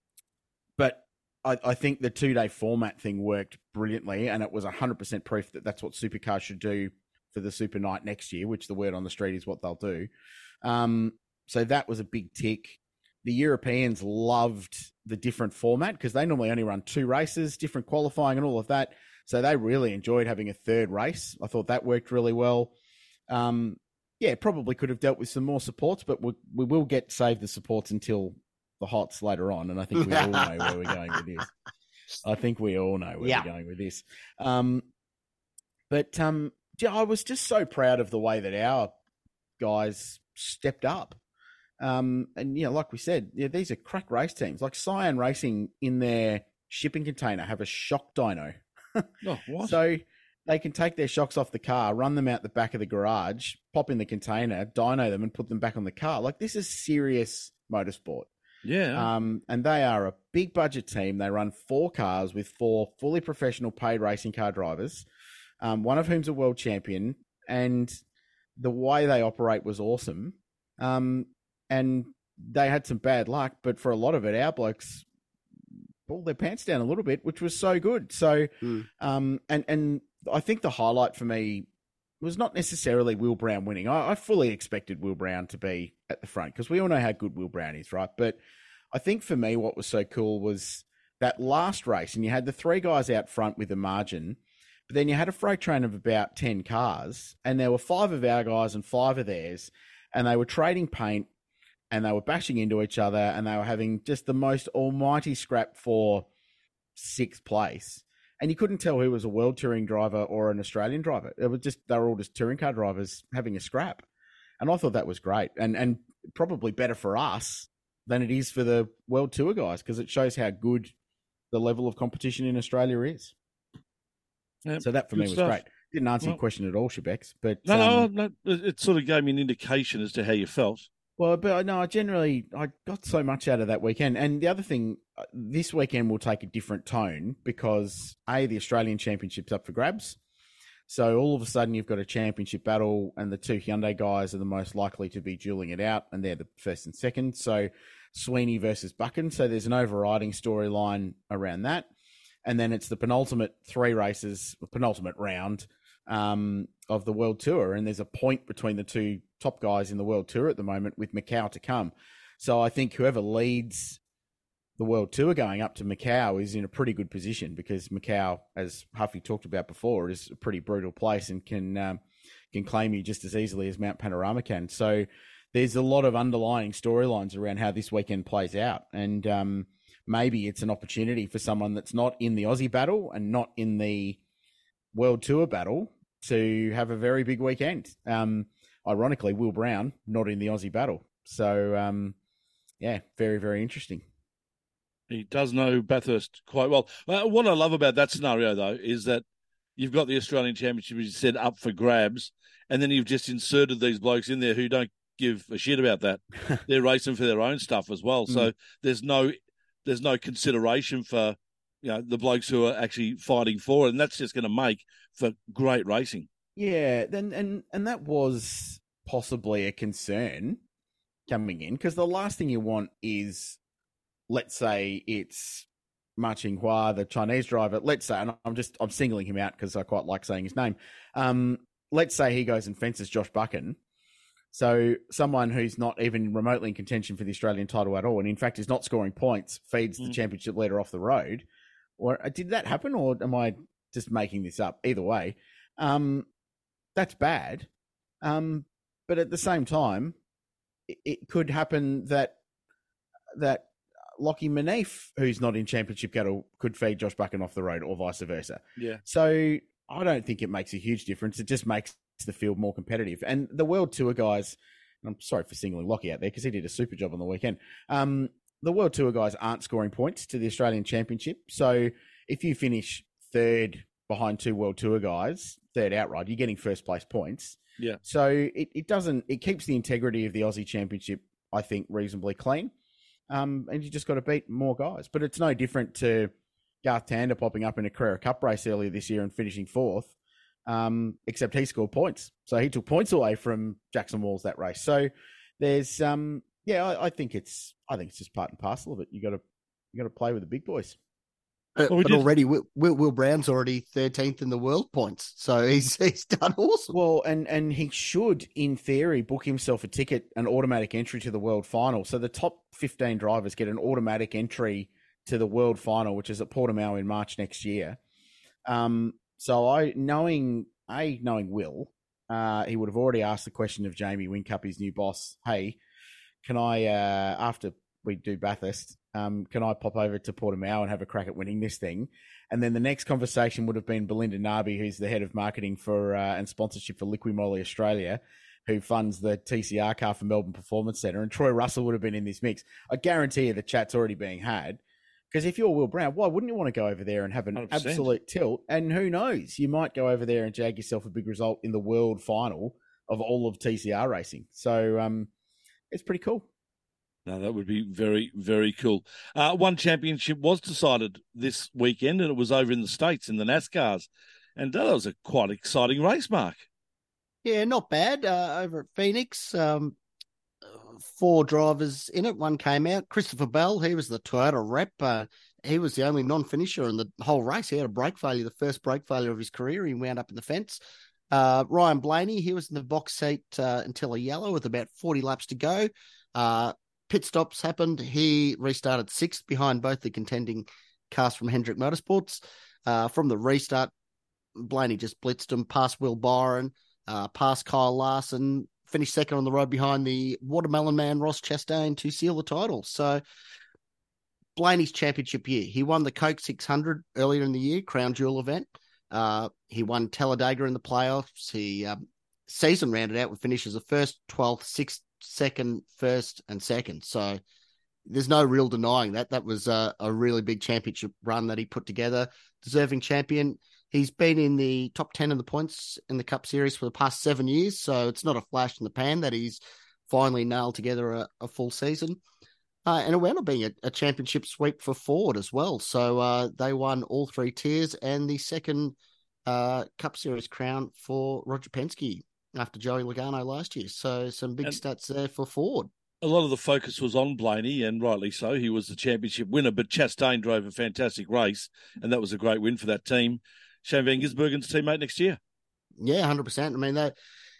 I, I think the two-day format thing worked brilliantly, and it was one hundred percent proof that that's what Supercars should do for the Super Night next year, which the word on the street is what they'll do. Um, so that was a big tick. The Europeans loved the different format because they normally only run two races, different qualifying and all of that. So they really enjoyed having a third race. I thought that worked really well. Um, yeah, probably could have dealt with some more supports, but we, we will get save the supports until the hots later on. And I think we all know where we're going with this. I think we all know where yeah. we're going with this. Um, but um, yeah, I was just so proud of the way that our guys stepped up. Um, and, you know, like we said, yeah, these are crack race teams. Like Cyan Racing in their shipping container have a shock dyno. Oh, what? So they can take their shocks off the car, run them out the back of the garage, pop in the container, dyno them and put them back on the car. Like, this is serious motorsport. Yeah. Um, and they are a big budget team. They run four cars with four fully professional paid racing car drivers, um, one of whom's a world champion. And the way they operate was awesome. Um, and they had some bad luck, but for a lot of it, our blokes pulled their pants down a little bit, which was so good. So, mm. um, and, and I think the highlight for me was not necessarily Will Brown winning. I, I fully expected Will Brown to be at the front because we all know how good Will Brown is, right? But I think for me, what was so cool was that last race, and you had the three guys out front with a margin, but then you had a freight train of about ten cars, and there were five of our guys and five of theirs, and they were trading paint, and they were bashing into each other, and they were having just the most almighty scrap for sixth place. And you couldn't tell who was a world touring driver or an Australian driver. It was just, they were all just touring car drivers having a scrap. And I thought that was great. And and probably better for us than it is for the world tour guys, because it shows how good the level of competition in Australia is. Yep, so that for me was stuff. great. Didn't answer well, your question at all, Shebex, but no, um, no, no, it sort of gave me an indication as to how you felt. Well, but no, I generally, I got so much out of that weekend. And the other thing, this weekend will take a different tone because, A, the Australian Championship's up for grabs. So all of a sudden you've got a championship battle and the two Hyundai guys are the most likely to be dueling it out, and they're the first and second. So Sweeney versus Buchan. So there's an overriding storyline around that. And then it's the penultimate three races, penultimate round um, of the World Tour. And there's a point between the two top guys in the World Tour at the moment with Macau to come. So I think whoever leads the World Tour going up to Macau is in a pretty good position, because Macau, as Huffy talked about before, is a pretty brutal place and can um, can claim you just as easily as Mount Panorama can. So there's a lot of underlying storylines around how this weekend plays out. And um, maybe it's an opportunity for someone that's not in the Aussie battle and not in the World Tour battle to have a very big weekend. Um, ironically, Will Brown not in the Aussie battle. So, um, yeah, very, very interesting. He does know Bathurst quite well. Uh, what I love about that scenario, though, is that you've got the Australian Championship, as you said, up for grabs, and then you've just inserted these blokes in there who don't give a shit about that. They're racing for their own stuff as well. Mm. So there's no there's no consideration for, you know, the blokes who are actually fighting for it, and that's just going to make for great racing. Yeah, then and and that was possibly a concern coming in, because the last thing you want is, let's say it's Ma Qinghua, the Chinese driver. Let's say, and I'm just I'm singling him out because I quite like saying his name. Um, let's say he goes and fences Josh Buchan. So someone who's not even remotely in contention for the Australian title at all, and in fact is not scoring points, feeds the mm. championship leader off the road. Or did that happen, or am I just making this up? Either way, um, that's bad. Um, but at the same time, it, it could happen that that Lockie Manif, who's not in championship cattle, could feed Josh Buchan off the road, or vice versa. Yeah. So I don't think it makes a huge difference. It just makes the field more competitive. And the World Tour guys, and I'm sorry for singling Lockie out there because he did a super job on the weekend. Um, the World Tour guys aren't scoring points to the Australian Championship. So if you finish third behind two World Tour guys, third outright, you're getting first place points. Yeah. So it, it doesn't, it keeps the integrity of the Aussie Championship, I think, reasonably clean. Um, and you just got to beat more guys. But it's no different to Garth Tander popping up in a Carrera Cup race earlier this year and finishing fourth, um, except he scored points. So he took points away from Jackson Walls that race. So there's, um, yeah, I, I think it's, I think it's just part and parcel of it. You got to, you got to play with the big boys. But, Well, we but did- already, Will, Will, Will Brown's already thirteenth in the world points, so he's he's done awesome. Well, and, and he should, in theory, book himself a ticket, an automatic entry to the world final. So the top fifteen drivers get an automatic entry to the world final, which is at Portimao in March next year. Um, so I, knowing, A, knowing Will, uh, he would have already asked the question of Jamie Whincup, his new boss, hey, can I, uh, after we do Bathurst, um, can I pop over to Portimao and have a crack at winning this thing? And then the next conversation would have been Belinda Narby, who's the head of marketing for uh, and sponsorship for Liqui Moly Australia, who funds the T C R car for Melbourne Performance Centre. And Troy Russell would have been in this mix. I guarantee you the chat's already being had. Because if you're Will Brown, why wouldn't you want to go over there and have an one hundred percent. absolute tilt? And who knows, you might go over there and jag yourself a big result in the world final of all of T C R racing. So um, it's pretty cool. No, that would be very, very cool. Uh, one championship was decided this weekend, and it was over in the States in the NASCARs. And that was a quite exciting race, Mark. Yeah, not bad. Uh, over at Phoenix, um, four drivers in it. One came out. Christopher Bell, he was the Toyota rep. Uh, he was the only non-finisher in the whole race. He had a brake failure, the first brake failure of his career. He wound up in the fence. Uh, Ryan Blaney, he was in the box seat uh, until a yellow with about forty laps to go. Uh, pit stops happened. He restarted sixth behind both the contending cars from Hendrick Motorsports. Uh, from the restart, Blaney just blitzed him past Will Byron, uh, past Kyle Larson, finished second on the road behind the Watermelon Man Ross Chastain to seal the title. So Blaney's championship year. He won the Coke six hundred earlier in the year, Crown Jewel event. Uh, he won Talladega in the playoffs. He um, season rounded out with finishes of first, twelfth, sixth, second, first, and second. So there's no real denying that. That was a, a really big championship run that he put together. Deserving champion. He's been in the top ten in the points in the Cup Series for the past seven years, so it's not a flash in the pan that he's finally nailed together a, a full season. Uh, and it wound up being a, a championship sweep for Ford as well. So uh, they won all three tiers and the second uh, Cup Series crown for Roger Penske after Joey Logano last year. So some big And- stats there for Ford. A lot of the focus was on Blaney, and rightly so. He was the championship winner, but Chastain drove a fantastic race, and that was a great win for that team. Shane Van Gisbergen's teammate next year. Yeah, one hundred percent. I mean, that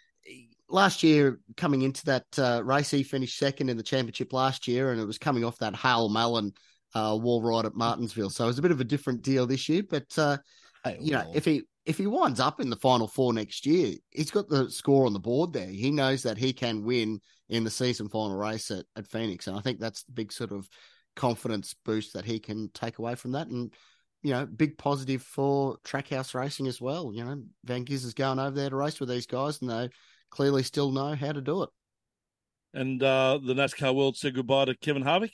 last year, coming into that uh, race, he finished second in the championship last year, and it was coming off that Hale Malin uh, wall ride at Martinsville. So it was a bit of a different deal this year. But, uh, Hey, you know, well. if he if he winds up in the Final Four next year, he's got the score on the board there. He knows that he can win in the season final race at, at Phoenix. And I think that's the big sort of confidence boost that he can take away from that. And, you know, big positive for Trackhouse Racing as well. You know, Van Gis is going over there to race with these guys, and they clearly still know how to do it. And uh, the NASCAR world said goodbye to Kevin Harvick.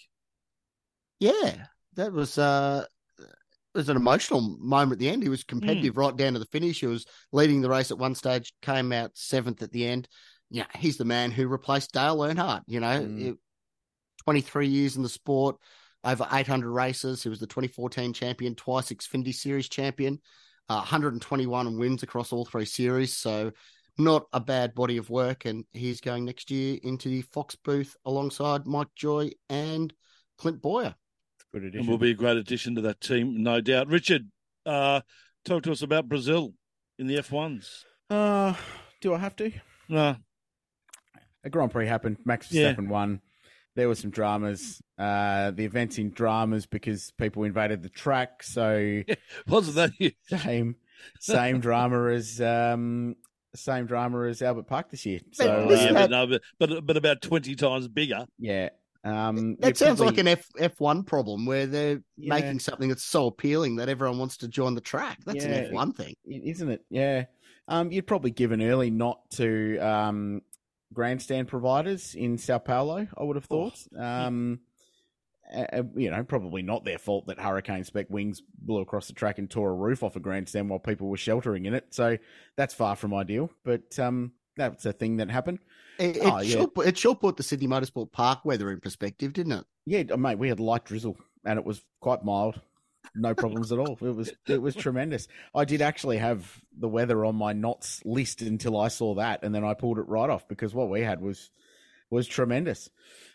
Yeah, that was uh, it was an emotional moment at the end. He was competitive right down to the finish. He was leading the race at one stage, came out seventh at the end. Yeah, he's the man who replaced Dale Earnhardt. You know, Mm. it- twenty-three years in the sport, over eight hundred races. He was the twenty fourteen champion, twice Xfinity Series champion, uh, one hundred twenty-one wins across all three series. So not a bad body of work. And he's going next year into the Fox booth alongside Mike Joy and Clint Boyer. Good And addition. will be a great addition to that team, no doubt. Richard, uh, talk to us about Brazil in the F ones. Uh, do I have to? Uh, A Grand Prix happened. Max Yeah. Verstappen won. There were some dramas. Uh, the event's in dramas because people invaded the track. So wasn't that you? same, same drama as um, same drama as Albert Park this year. So But Oh, listen, yeah, uh, but, no, but, but but about twenty times bigger. yeah, um, That you sounds probably- like an F F1 problem where they're Yeah. making something that's so appealing that everyone wants to join the track. That's Yeah. an F one thing. isn't it? Yeah. Um, you'd probably give an early not to um, grandstand providers in Sao Paulo, I would have thought. Um, uh, you know, probably not their fault that hurricane spec wings blew across the track and tore a roof off a grandstand while people were sheltering in it. So that's far from ideal, but um, that's a thing that happened. It, Oh, it, yeah. sure, put- it sure put the Sydney Motorsport Park weather in perspective, didn't it? Yeah, uh, mate, we had light drizzle and it was quite mild. No problems at all. It was it was tremendous. I did actually have the weather on my knots list until I saw that, and then I pulled it right off because what we had was was tremendous.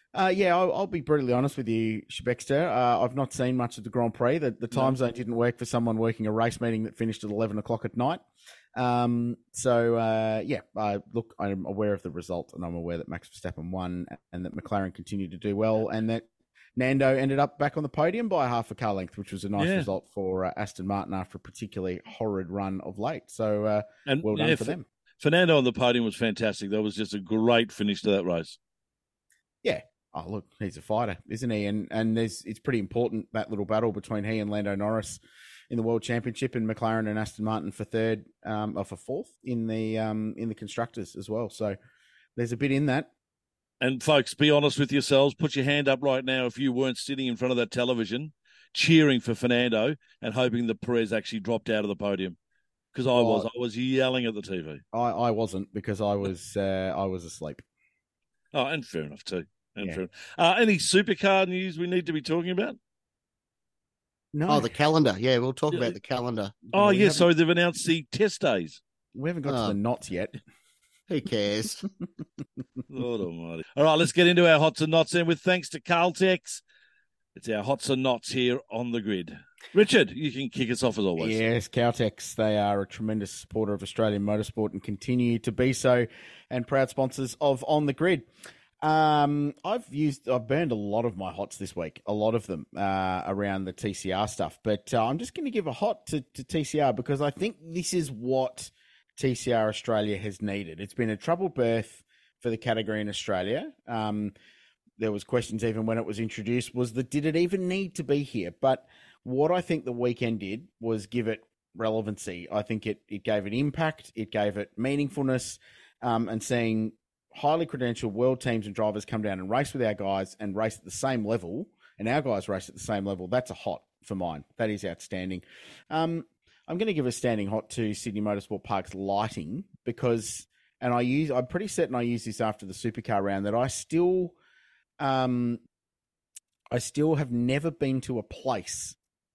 Uh, yeah, I'll, I'll be brutally honest with you, Shebexter. Uh, I've not seen much of the Grand Prix. The, the time no. zone didn't work for someone working a race meeting that finished at eleven o'clock at night. Um, so, uh, yeah, uh, look, I'm aware of the result, and I'm aware that Max Verstappen won and that McLaren continued to do well, and that Nando ended up back on the podium by half a car length, which was a nice yeah. result for uh, Aston Martin after a particularly horrid run of late. So, uh, and, well done yeah, for them. Fernando on the podium was fantastic. That was just a great finish to that race. Yeah. Oh, look, he's a fighter, isn't he? And and there's it's pretty important, that little battle between he and Lando Norris in the World Championship, and McLaren and Aston Martin for third, um, or for fourth in the um in the constructors as well. So there's a bit in that. And folks, be honest with yourselves. Put your hand up right now if you weren't sitting in front of that television, cheering for Fernando and hoping that Perez actually dropped out of the podium. Because I was, I was yelling at the T V. I, I wasn't because I was uh, I was asleep. Oh, and fair enough too. And yeah. fair uh, any supercar news we need to be talking about? No. Oh, the calendar. Yeah, we'll talk about the calendar. Oh, yeah. So they've announced the test days. We haven't got oh. to the knots yet. Who cares? Lord almighty. All right, let's get into our hots and knots then with thanks to Caltex. It's our hots and knots here on the grid. Richard, you can kick us off as always. Yes, Caltex. They are a tremendous supporter of Australian motorsport and continue to be so, and proud sponsors of On the Grid. Um, I've used, I've burned a lot of my hots this week, a lot of them uh, around the T C R stuff. But uh, I'm just going to give a hot to, to T C R because I think this is what T C R Australia has needed. It's been a troubled birth for the category in Australia. Um, there was questions even when it was introduced, was that did it even need to be here? But what I think the weekend did was give it relevancy. I think it, it gave it impact, it gave it meaningfulness, um, and seeing highly credentialed world teams and drivers come down and race with our guys and race at the same level, and our guys race at the same level, that's a hot for mine. That is outstanding. Um, I'm going to give a standing hot to Sydney Motorsport Park's lighting because, and I use, I'm pretty certain I use this after the supercar round, that I still, um, I still have never been to a place,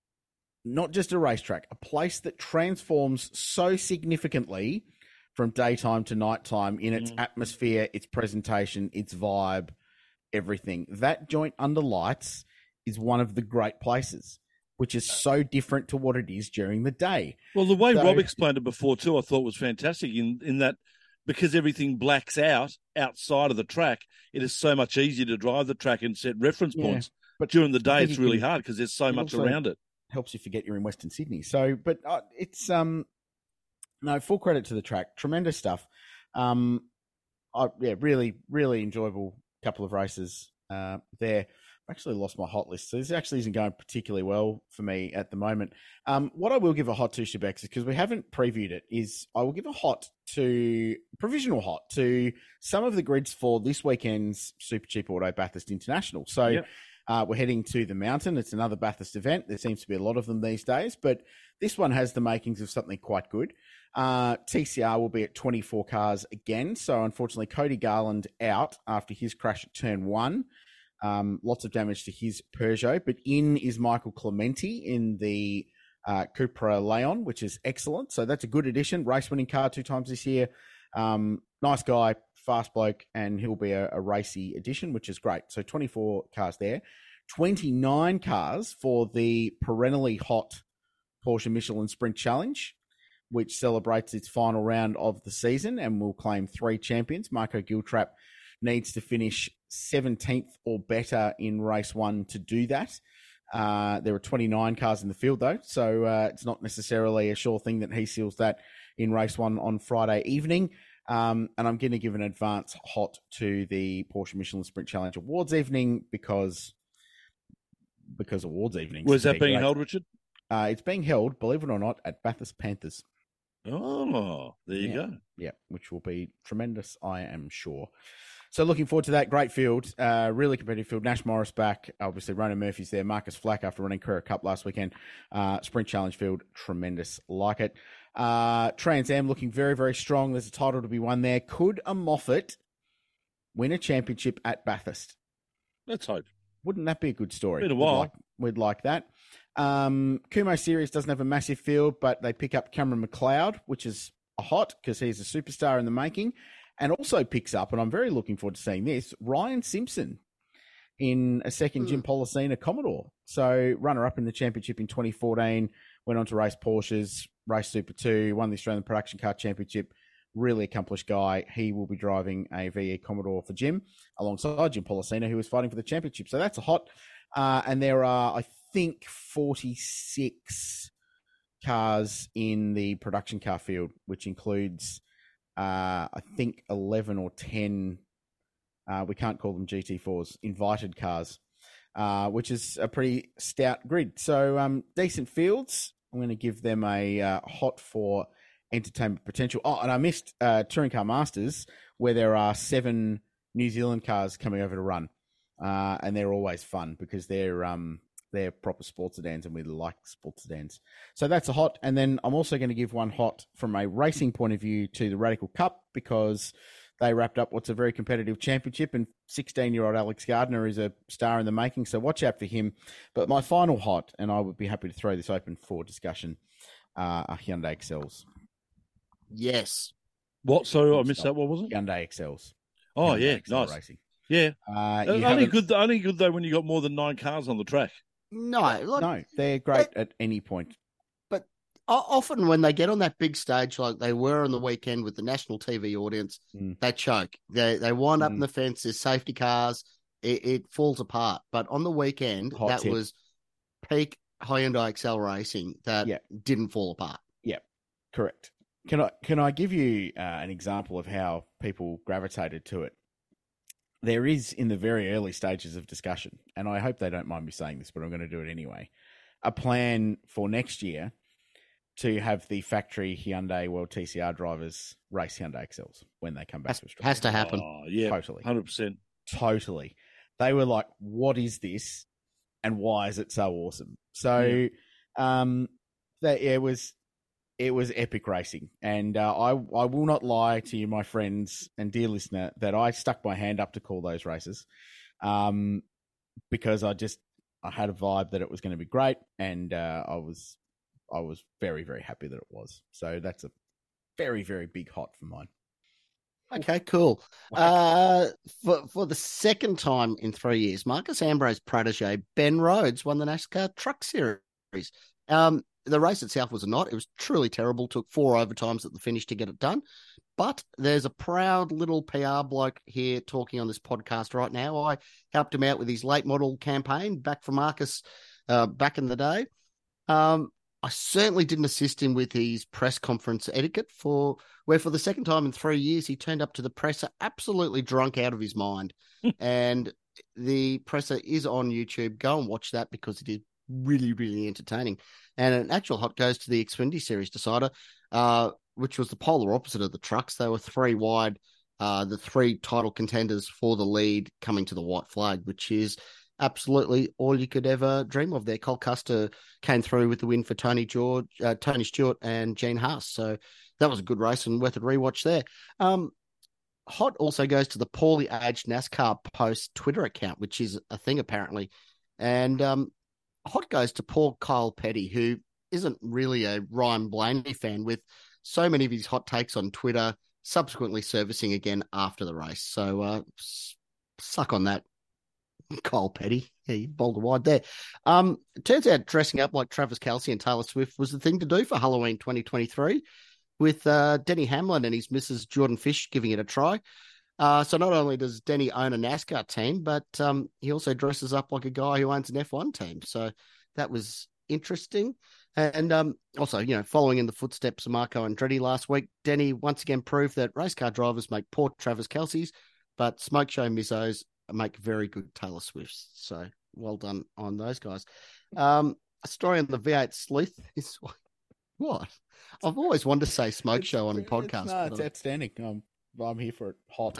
not just a racetrack, a place that transforms so significantly from daytime to nighttime in its mm. atmosphere, its presentation, its vibe, everything. That joint under lights is one of the great places, which is so different to what it is during the day. Well, the way so, Rob explained it before too, I thought was fantastic in, in that because everything blacks out outside of the track, it is so much easier to drive the track and set reference yeah, points. But during the day, it's really can, hard because there's so much around it. Helps you forget you're in Western Sydney. So, but uh, it's... um. No, full credit to the track. Tremendous stuff. Um, I, yeah, really, really enjoyable couple of races uh, there. I've actually lost my hot list, so this actually isn't going particularly well for me at the moment. Um, what I will give a hot to, Shebex, because we haven't previewed it, is I will give a hot to, provisional hot to some of the grids for this weekend's Super Cheap Auto Bathurst International. So yep. uh, we're heading to the mountain. It's another Bathurst event. There seems to be a lot of them these days, but this one has the makings of something quite good. Uh, T C R will be at twenty-four cars again. So unfortunately, Cody Garland out after his crash at turn one. Um, lots of damage to his Peugeot, but in is Michael Clementi in the uh, Cupra Leon, which is excellent. So that's a good addition. Race winning car two times this year. Um, nice guy, fast bloke, and he'll be a, a racy addition, which is great. So twenty-four cars there. twenty-nine cars for the perennially hot Porsche Michelin Sprint Challenge, which celebrates its final round of the season and will claim three champions. Marco Giltrap needs to finish seventeenth or better in race one to do that. Uh, there are twenty-nine cars in the field, though, so uh, it's not necessarily a sure thing that he seals that in race one on Friday evening. Um, and I'm going to give an advance hot to the Porsche Michelin Sprint Challenge Awards evening because because awards evening. Where's that being held, Richard? Uh, it's being held, believe it or not, at Bathurst Panthers. Oh, there you yeah. go. Yeah, which will be tremendous, I am sure. So looking forward to that. Great field, uh, really competitive field. Nash Morris back. Obviously, Ronan Murphy's there. Marcus Flack after running Carrera Cup last weekend. Uh, Sprint Challenge field, tremendous. Like it. Uh, Trans Am looking very, very strong. There's a title to be won there. Could a Moffat win a championship at Bathurst? Let's hope. Wouldn't that be a good story? Been a while. We'd like, we'd like that. Um, Kumo Series doesn't have a massive field, but they pick up Cameron McLeod, which is a hot because he's a superstar in the making, and also picks up, and I'm very looking forward to seeing this, Ryan Simpson. in a second Jim Pollicina Commodore. So runner-up in the championship in twenty fourteen, went on to race Porsches, race Super two, won the Australian Production Car Championship. Really accomplished guy. He will be driving a V E Commodore for Jim alongside Jim Pollicina, who is fighting for the championship. So that's a hot. Uh, and there are, I think, forty-six cars in the production car field, which includes, uh, I think, eleven or ten, uh, we can't call them G T fours, invited cars, uh, which is a pretty stout grid. So um, decent fields. I'm going to give them a uh, hot for entertainment potential. Oh, and I missed uh, Touring Car Masters, where there are seven New Zealand cars coming over to run. Uh, and they're always fun because they're um, they're proper sports sedans, and we like sports sedans. So that's a hot. And then I'm also going to give one hot from a racing point of view to the Radical Cup, because they wrapped up what's a very competitive championship, and sixteen-year-old Alex Gardner is a star in the making, so watch out for him. But my final hot, and I would be happy to throw this open for discussion, uh, are Hyundai Excels. Yes. What? So I missed that. What was it? Hyundai Excels. Oh, Hyundai yeah. Excel Nice. Racing. Yeah. Uh, only haven't- good, only good, though, when you got more than nine cars on the track. No, like, No, they're great at any point. but o- often when they get on that big stage, like they were on the weekend with the national T V audience, Mm. they choke. They they wind up Mm. in the fence. There's safety cars. It, it falls apart. But on the weekend, Hot that tip. was peak Hyundai Excel racing that Yeah. didn't fall apart. Correct. Can I can I give you uh, an example of how people gravitated to it? There is, in the very early stages of discussion, and I hope they don't mind me saying this, but I'm going to do it anyway, a plan for next year to have the factory Hyundai World T C R drivers race Hyundai Excels when they come back Has, to Australia. has to happen. Oh, yeah. Totally. one hundred percent. Totally. They were like, what is this? And why is it so awesome? So, um, that it was, it was epic racing. And, uh, I, I will not lie to you, my friends and dear listener, that I stuck my hand up to call those races. Um, because I just, I had a vibe that it was going to be great. And, uh, I was, I was very, very happy that it was. So that's a very, very big hot for mine. Okay, cool. Uh, for for the second time in three years, Marcus Ambrose's protege Ben Rhodes won the NASCAR Truck Series. Um, the race itself was not. It was truly terrible. Took four overtimes at the finish to get it done. But there's a proud little P R bloke here talking on this podcast right now. I helped him out with his late model campaign back for Marcus uh, back in the day. Um, I certainly didn't assist him with his press conference etiquette, for where for the second time in three years, he turned up to the presser absolutely drunk out of his mind. And the presser is on YouTube. Go and watch that because it is really, really entertaining. And an actual hot goes to the Xfinity Series decider, uh, which was the polar opposite of the trucks. They were three wide, uh, the three title contenders for the lead coming to the white flag, which is absolutely all you could ever dream of there. Cole Custer came through with the win for Tony George, uh, Tony Stewart and Gene Haas. So that was a good race and worth a rewatch there. Um, hot also goes to the poorly aged NASCAR Post Twitter account, which is a thing apparently. And um, hot goes to poor Kyle Petty, who isn't really a Ryan Blaney fan, with so many of his hot takes on Twitter subsequently servicing again after the race. So uh, suck on that, Kyle Petty. Yeah, you bowled a wide there. Um, it turns out dressing up like Travis Kelce and Taylor Swift was the thing to do for Halloween twenty twenty-three, with uh, Denny Hamlin and his missus Jordan Fish giving it a try. Uh, so not only does Denny own a NASCAR team, but um, he also dresses up like a guy who owns an F one team. So that was interesting. And um, also, you know, following in the footsteps of Marco Andretti last week, Denny once again proved that race car drivers make poor Travis Kelce's, but smoke show Mizzos make very good Taylor Swifts. So well done on those guys. Um, a story on the V eight Sleuth is what? I've always wanted to say smoke show on a podcast. It's, no, but it's outstanding. I'm, I'm here for it. Hot.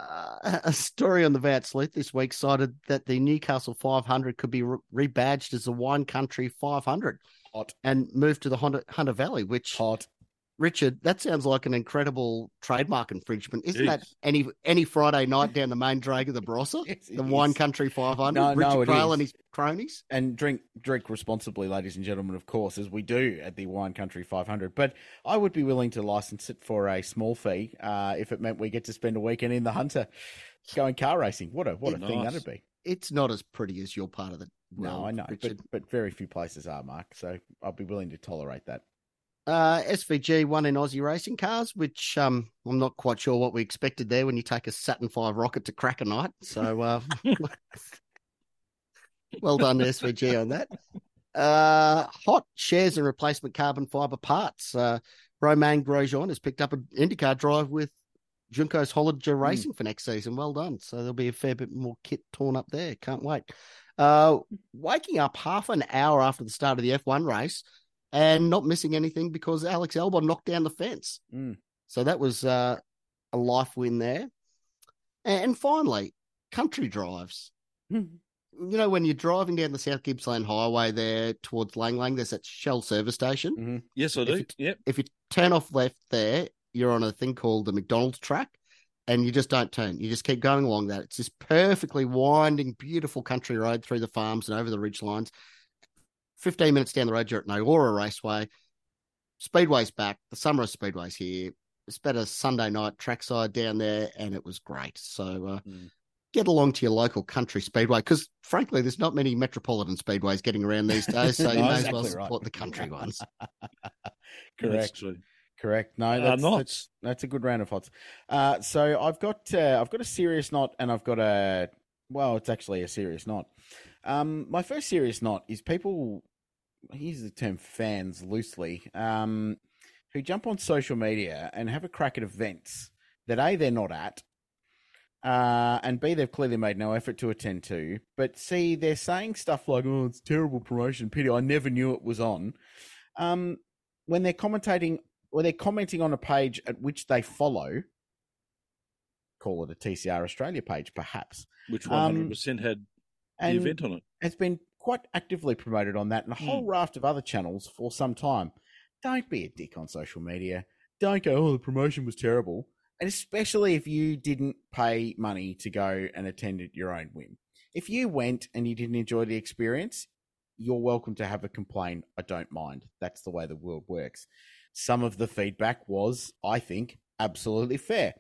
Uh, a story on the V eight Sleuth this week cited that the Newcastle five hundred could be re- rebadged as the Wine Country five hundred. Hot. And moved to the Hunter, Hunter Valley, which, Hot. Richard, that sounds like an incredible trademark infringement. Isn't Jeez. that any any Friday night down the main drag of the Barossa? Yes, it the Wine is. Country five hundred? No, no, Richard it Craill is. and his cronies? And drink drink responsibly, ladies and gentlemen, of course, as we do at the Wine Country five hundred. But I would be willing to license it for a small fee uh, if it meant we get to spend a weekend in the Hunter going car racing. What a what a Yeah, thing nice. that'd be. it's not as pretty as your part of the No, world, I know, but, Richard. but very few places are, Mark. So I'll be willing to tolerate that. Uh, S V G won in Aussie racing cars, which um, I'm not quite sure what we expected there when you take a Saturn five rocket to crack a night. So uh, well done, S V G, on that. Uh, hot shares and replacement carbon fibre parts. Uh, Romain Grosjean has picked up an IndyCar drive with Junko's Hollinger Racing mm. for next season. Well done. So there'll be a fair bit more kit torn up there. Can't wait. Uh, waking up half an hour after the start of the F one race and not missing anything because Alex Albon knocked down the fence. Mm. So that was uh, a life win there. And finally, country drives. Mm. You know, when you're driving down the South Gippsland Highway there towards Lang Lang, there's that Shell service station. Mm-hmm. Yes, I do. If you, yep. if you turn off left there, you're on a thing called the McDonald's track, and you just don't turn. You just keep going along that. It's this perfectly winding, beautiful country road through the farms and over the ridge lines. fifteen minutes down the road, you're at Nagora Raceway. Speedway's back. The summer of Speedway's here. It's spent a Sunday night trackside down there, and it was great. So uh, mm. get along to your local country speedway, because frankly, there's not many metropolitan speedways getting around these days, so you no, may exactly as well right. support the country ones. Correct. Correct. No, that's, uh, that's that's a good round of hots. Uh, so I've got uh, I've got a serious knot, and I've got a well, it's actually a serious knot. Um, my first serious knot is people. I use the term fans loosely. Um, who jump on social media and have a crack at events that A, they're not at, uh, and B, they've clearly made no effort to attend to. But C, they're saying stuff like, "Oh, it's terrible promotion. Pity I never knew it was on." Um, when they're commentating. Or they're commenting on a page at which they follow, call it a T C R Australia page, perhaps. Which one hundred percent um, had the event on it. It's been quite actively promoted on that and a whole mm. raft of other channels for some time. Don't be a dick on social media. Don't go, oh, the promotion was terrible. And especially if you didn't pay money to go and attend at your own whim. If you went and you didn't enjoy the experience, you're welcome to have a complaint. I don't mind. That's the way the world works. Some of the feedback was, I think, absolutely fair.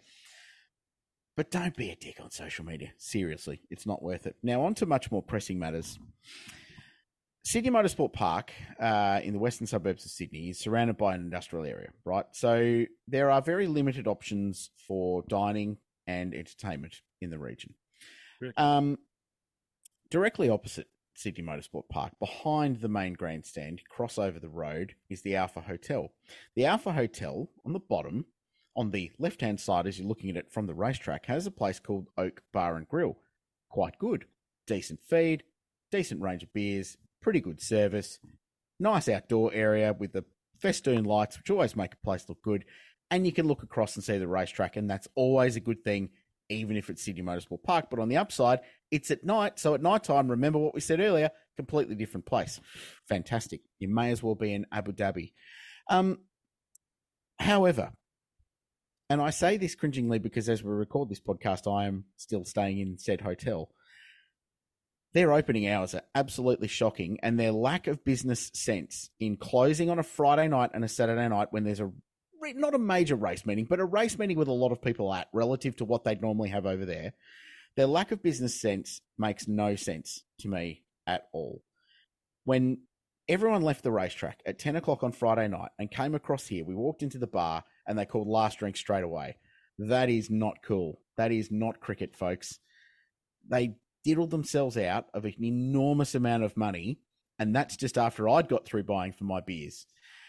But don't be a dick on social media. Seriously, it's not worth it. Now, on to much more pressing matters. Sydney Motorsport Park uh, in the western suburbs of Sydney is surrounded by an industrial area, right? So there are very limited options for dining and entertainment in the region. Really? Um, directly opposite Sydney Motorsport Park, behind the main grandstand, cross over the road, is the Alpha Hotel. The Alpha Hotel, on the bottom, on the left-hand side as you're looking at it from the racetrack, has a place called Oak Bar and Grill. Quite good. Decent feed, decent range of beers, pretty good service, nice outdoor area with the festoon lights, which always make a place look good, and you can look across and see the racetrack, and that's always a good thing, even if it's Sydney Motorsport Park. But on the upside, it's at night, so at night time, remember what we said earlier, completely different place. Fantastic. You may as well be in Abu Dhabi. Um, however, and I say this cringingly because as we record this podcast, I am still staying in said hotel. Their opening hours are absolutely shocking, and their lack of business sense in closing on a Friday night and a Saturday night when there's a not a major race meeting, but a race meeting with a lot of people at relative to what they'd normally have over there. Their lack of business sense makes no sense to me at all. When everyone left the racetrack at ten o'clock on Friday night and came across here, we walked into the bar and they called last drink straight away. That is not cool. That is not cricket, folks. They diddled themselves out of an enormous amount of money, and that's just after I'd got through buying for my beers.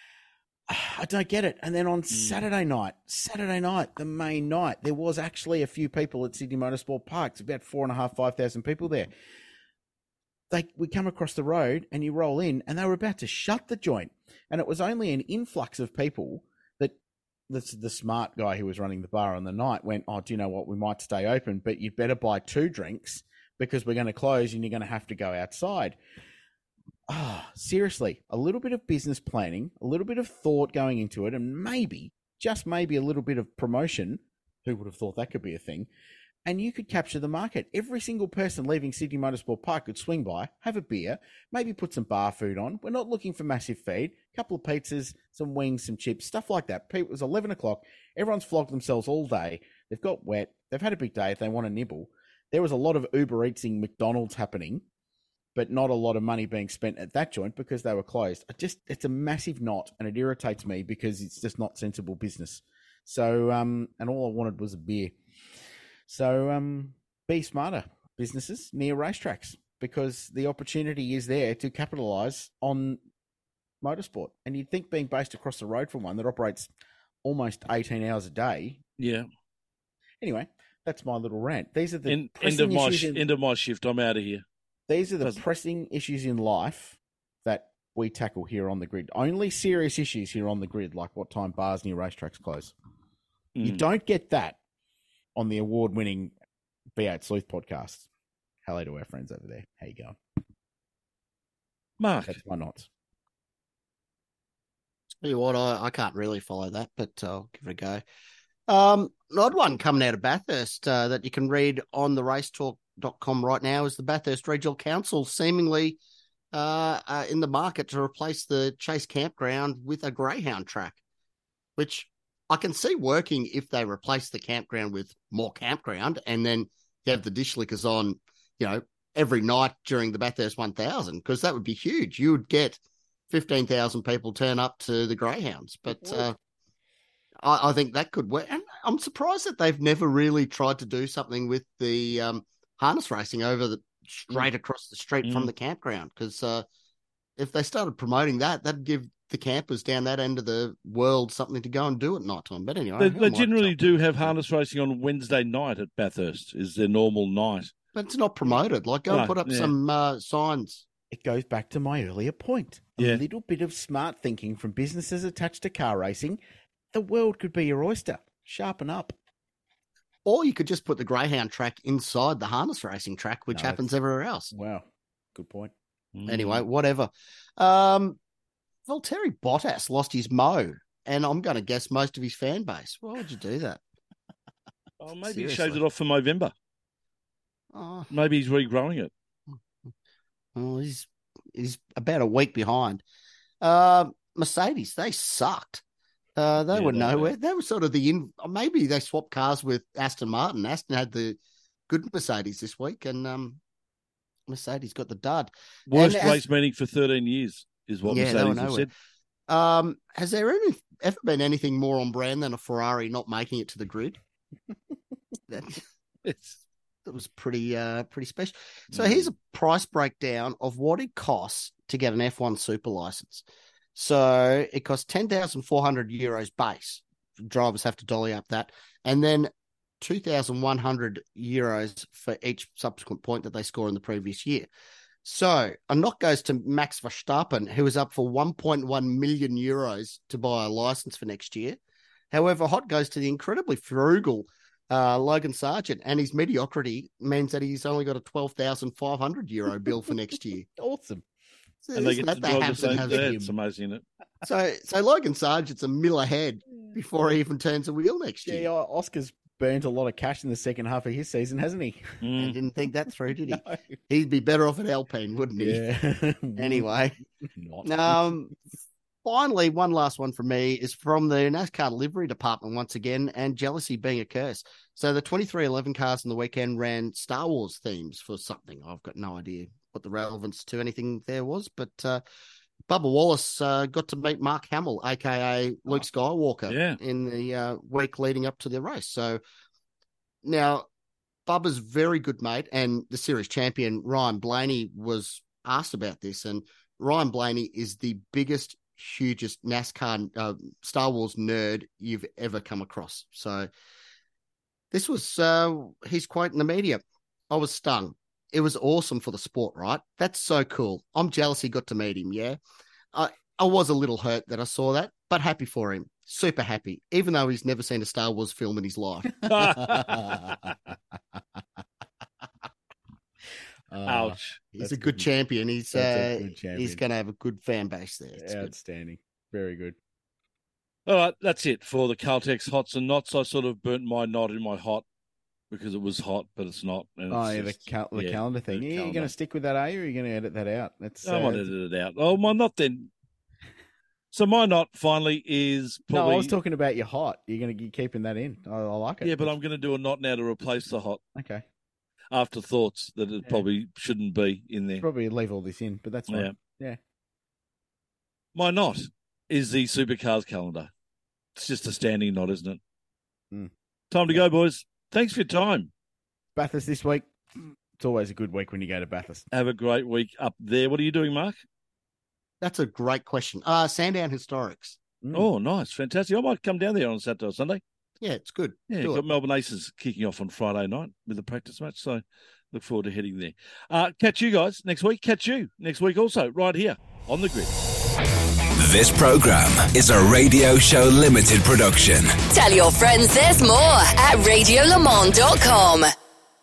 I don't get it. And then on mm. Saturday night, Saturday night, the main night, there was actually a few people at Sydney Motorsport Park. It's about four and a half, five thousand people there. They we come across the road and you roll in, and they were about to shut the joint. And it was only an influx of people that the, the smart guy who was running the bar on the night went, oh, do you know what? We might stay open, but you'd better buy two drinks because we're going to close and you're going to have to go outside. Ah, oh, seriously, a little bit of business planning, a little bit of thought going into it, and maybe, just maybe a little bit of promotion. Who would have thought that could be a thing? And you could capture the market. Every single person leaving Sydney Motorsport Park could swing by, have a beer, maybe put some bar food on. We're not looking for massive feed. A couple of pizzas, some wings, some chips, stuff like that. It was eleven o'clock. Everyone's flogged themselves all day. They've got wet. They've had a big day if they want to nibble. there was a lot of Uber Eatsing McDonald's happening, but not a lot of money being spent at that joint because they were closed. It just it's a massive knot, and it irritates me because it's just not sensible business. So, um, and all I wanted was a beer. So, um, be smarter, businesses near racetracks, because the opportunity is there to capitalise on motorsport. And you'd think being based across the road from one that operates almost eighteen hours a day. Yeah. Anyway, that's my little rant. These are the end, pressing end of my issues sh- in, end of my shift. I'm out of here. These are the Doesn't... pressing issues in life that we tackle here on the grid. Only serious issues here on the grid, like what time bars near racetracks close. Mm. You don't get that on the award-winning B eight Sleuth podcast. Hello to our friends over there. How you going? Mark. That's my knots. Tell you what, I, I can't really follow that, but I'll give it a go. Um, an odd one coming out of Bathurst uh, that you can read on the racetalk dot com right now is the Bathurst Regional Council seemingly uh, uh, in the market to replace the Chase Campground with a greyhound track, which I can see working if they replace the campground with more campground and then you have the dish lickers on, you know, every night during the Bathurst one thousand, because that would be huge. You would get fifteen thousand people turn up to the greyhounds, but uh, I, I think that could work. And I'm surprised that they've never really tried to do something with the um, harness racing over the straight across the street mm. from the campground, because uh, if they started promoting that, that'd give the campers down that end of the world something to go and do at night time. But anyway, they, they generally do have harness racing on Wednesday night at Bathurst. Is their normal night, but it's not promoted. Like, go no, and put up yeah. some uh, signs. It goes back to my earlier point. A yeah. little bit of smart thinking from businesses attached to car racing. The world could be your oyster. Sharpen up. Or you could just put the greyhound track inside the harness racing track, which no, happens everywhere else. Wow, good point. Anyway, whatever. Um, Valtteri Bottas lost his mo, and I'm going to guess most of his fan base. Why would you do that? Oh, maybe Seriously. he shaved it off for Movember. Oh. Maybe he's regrowing it. Well, he's he's about a week behind. Uh, Mercedes, they sucked. Uh, they Yeah, were they nowhere. did. They were sort of the in. Maybe they swapped cars with Aston Martin. Aston had the good Mercedes this week, and um, Mercedes got the dud. Worst And race as, meeting for thirteen years is what yeah, they were Mercedes have nowhere. said. Um, has there ever, ever been anything more on brand than a Ferrari not making it to the grid? that, It's that was pretty uh pretty special. So Mm. here's a price breakdown of what it costs to get an F one super license. So it costs ten thousand four hundred euros base. Drivers have to dolly up that, and then two thousand one hundred euros for each subsequent point that they score in the previous year. So a knock goes to Max Verstappen, who is up for one point one million euros to buy a license for next year. However, hot goes to the incredibly frugal uh, Logan Sargent, and his mediocrity means that he's only got a twelve thousand five hundred euro bill for next year. Awesome. So and they isn't get to that drive the haves and same. has Yeah, it? it's amazing, isn't it? So, so Logan Sargent's a mill ahead before he even turns a wheel next year. Yeah, Oscar's burnt a lot of cash in the second half of his season, hasn't he? I Mm. didn't think that through, did he? No. He'd be better off at Alpine, wouldn't he? Yeah. Anyway, Not. um, finally, one last one from me is from the NASCAR livery department once again, and jealousy being a curse. So the twenty-three eleven cars on the weekend ran Star Wars themes for something. I've got no idea what the relevance to anything there was, but uh, Bubba Wallace uh, got to meet Mark Hamill, a k a. Luke Skywalker, Yeah. in the uh, week leading up to the race. So now Bubba's very good mate, and the series champion Ryan Blaney was asked about this, and Ryan Blaney is the biggest, hugest NASCAR uh, Star Wars nerd you've ever come across. So this was uh, his quote in the media. I was stung. It was awesome for the sport, right? That's so cool. I'm jealous he got to meet him, yeah? I, I was a little hurt that I saw that, but happy for him. Super happy, even though he's never seen a Star Wars film in his life. Ouch. He's That's a good, good. champion. He's That's a uh, good champion. he's going to have a good fan base there. It's good. Outstanding. Very good. All right, that's it for the Caltex Hots and Knots. I sort of burnt my knot in my hot because it was hot, but it's not. And Oh, it's yeah, the, just- cal- the yeah, calendar thing. the Yeah, you're calendar. going to stick with that, are you? Or are you going to edit that out? That's I uh, might edit it out. Oh, my knot then. So my knot finally is No, probably... I was talking about your hot. You're going to be keeping that in. I, I like it. Yeah, but I'm going to do a knot now to replace the hot. Okay. afterthoughts that it Yeah. probably shouldn't be in there. Probably leave all this in, but that's fine. Yeah. Yeah. My knot is the Supercars calendar. It's just a standing knot, isn't it? Mm. Time to Yeah. go, boys. Thanks for your time. Bathurst this week. It's always a good week when you go to Bathurst. Have a great week up there. What are you doing, Mark? That's a great question. Uh, Sandown Historics. Mm. Oh, nice. Fantastic. I might come down there on Saturday or Sunday. Yeah, it's good. Yeah, Do you've it. got Melbourne Aces kicking off on Friday night with a practice match, so look forward to heading there. Uh, catch you guys next week. Catch you next week also, right here on The Grid. This program is a Radio Show Limited production. Tell your friends there's more at radio le mans dot com.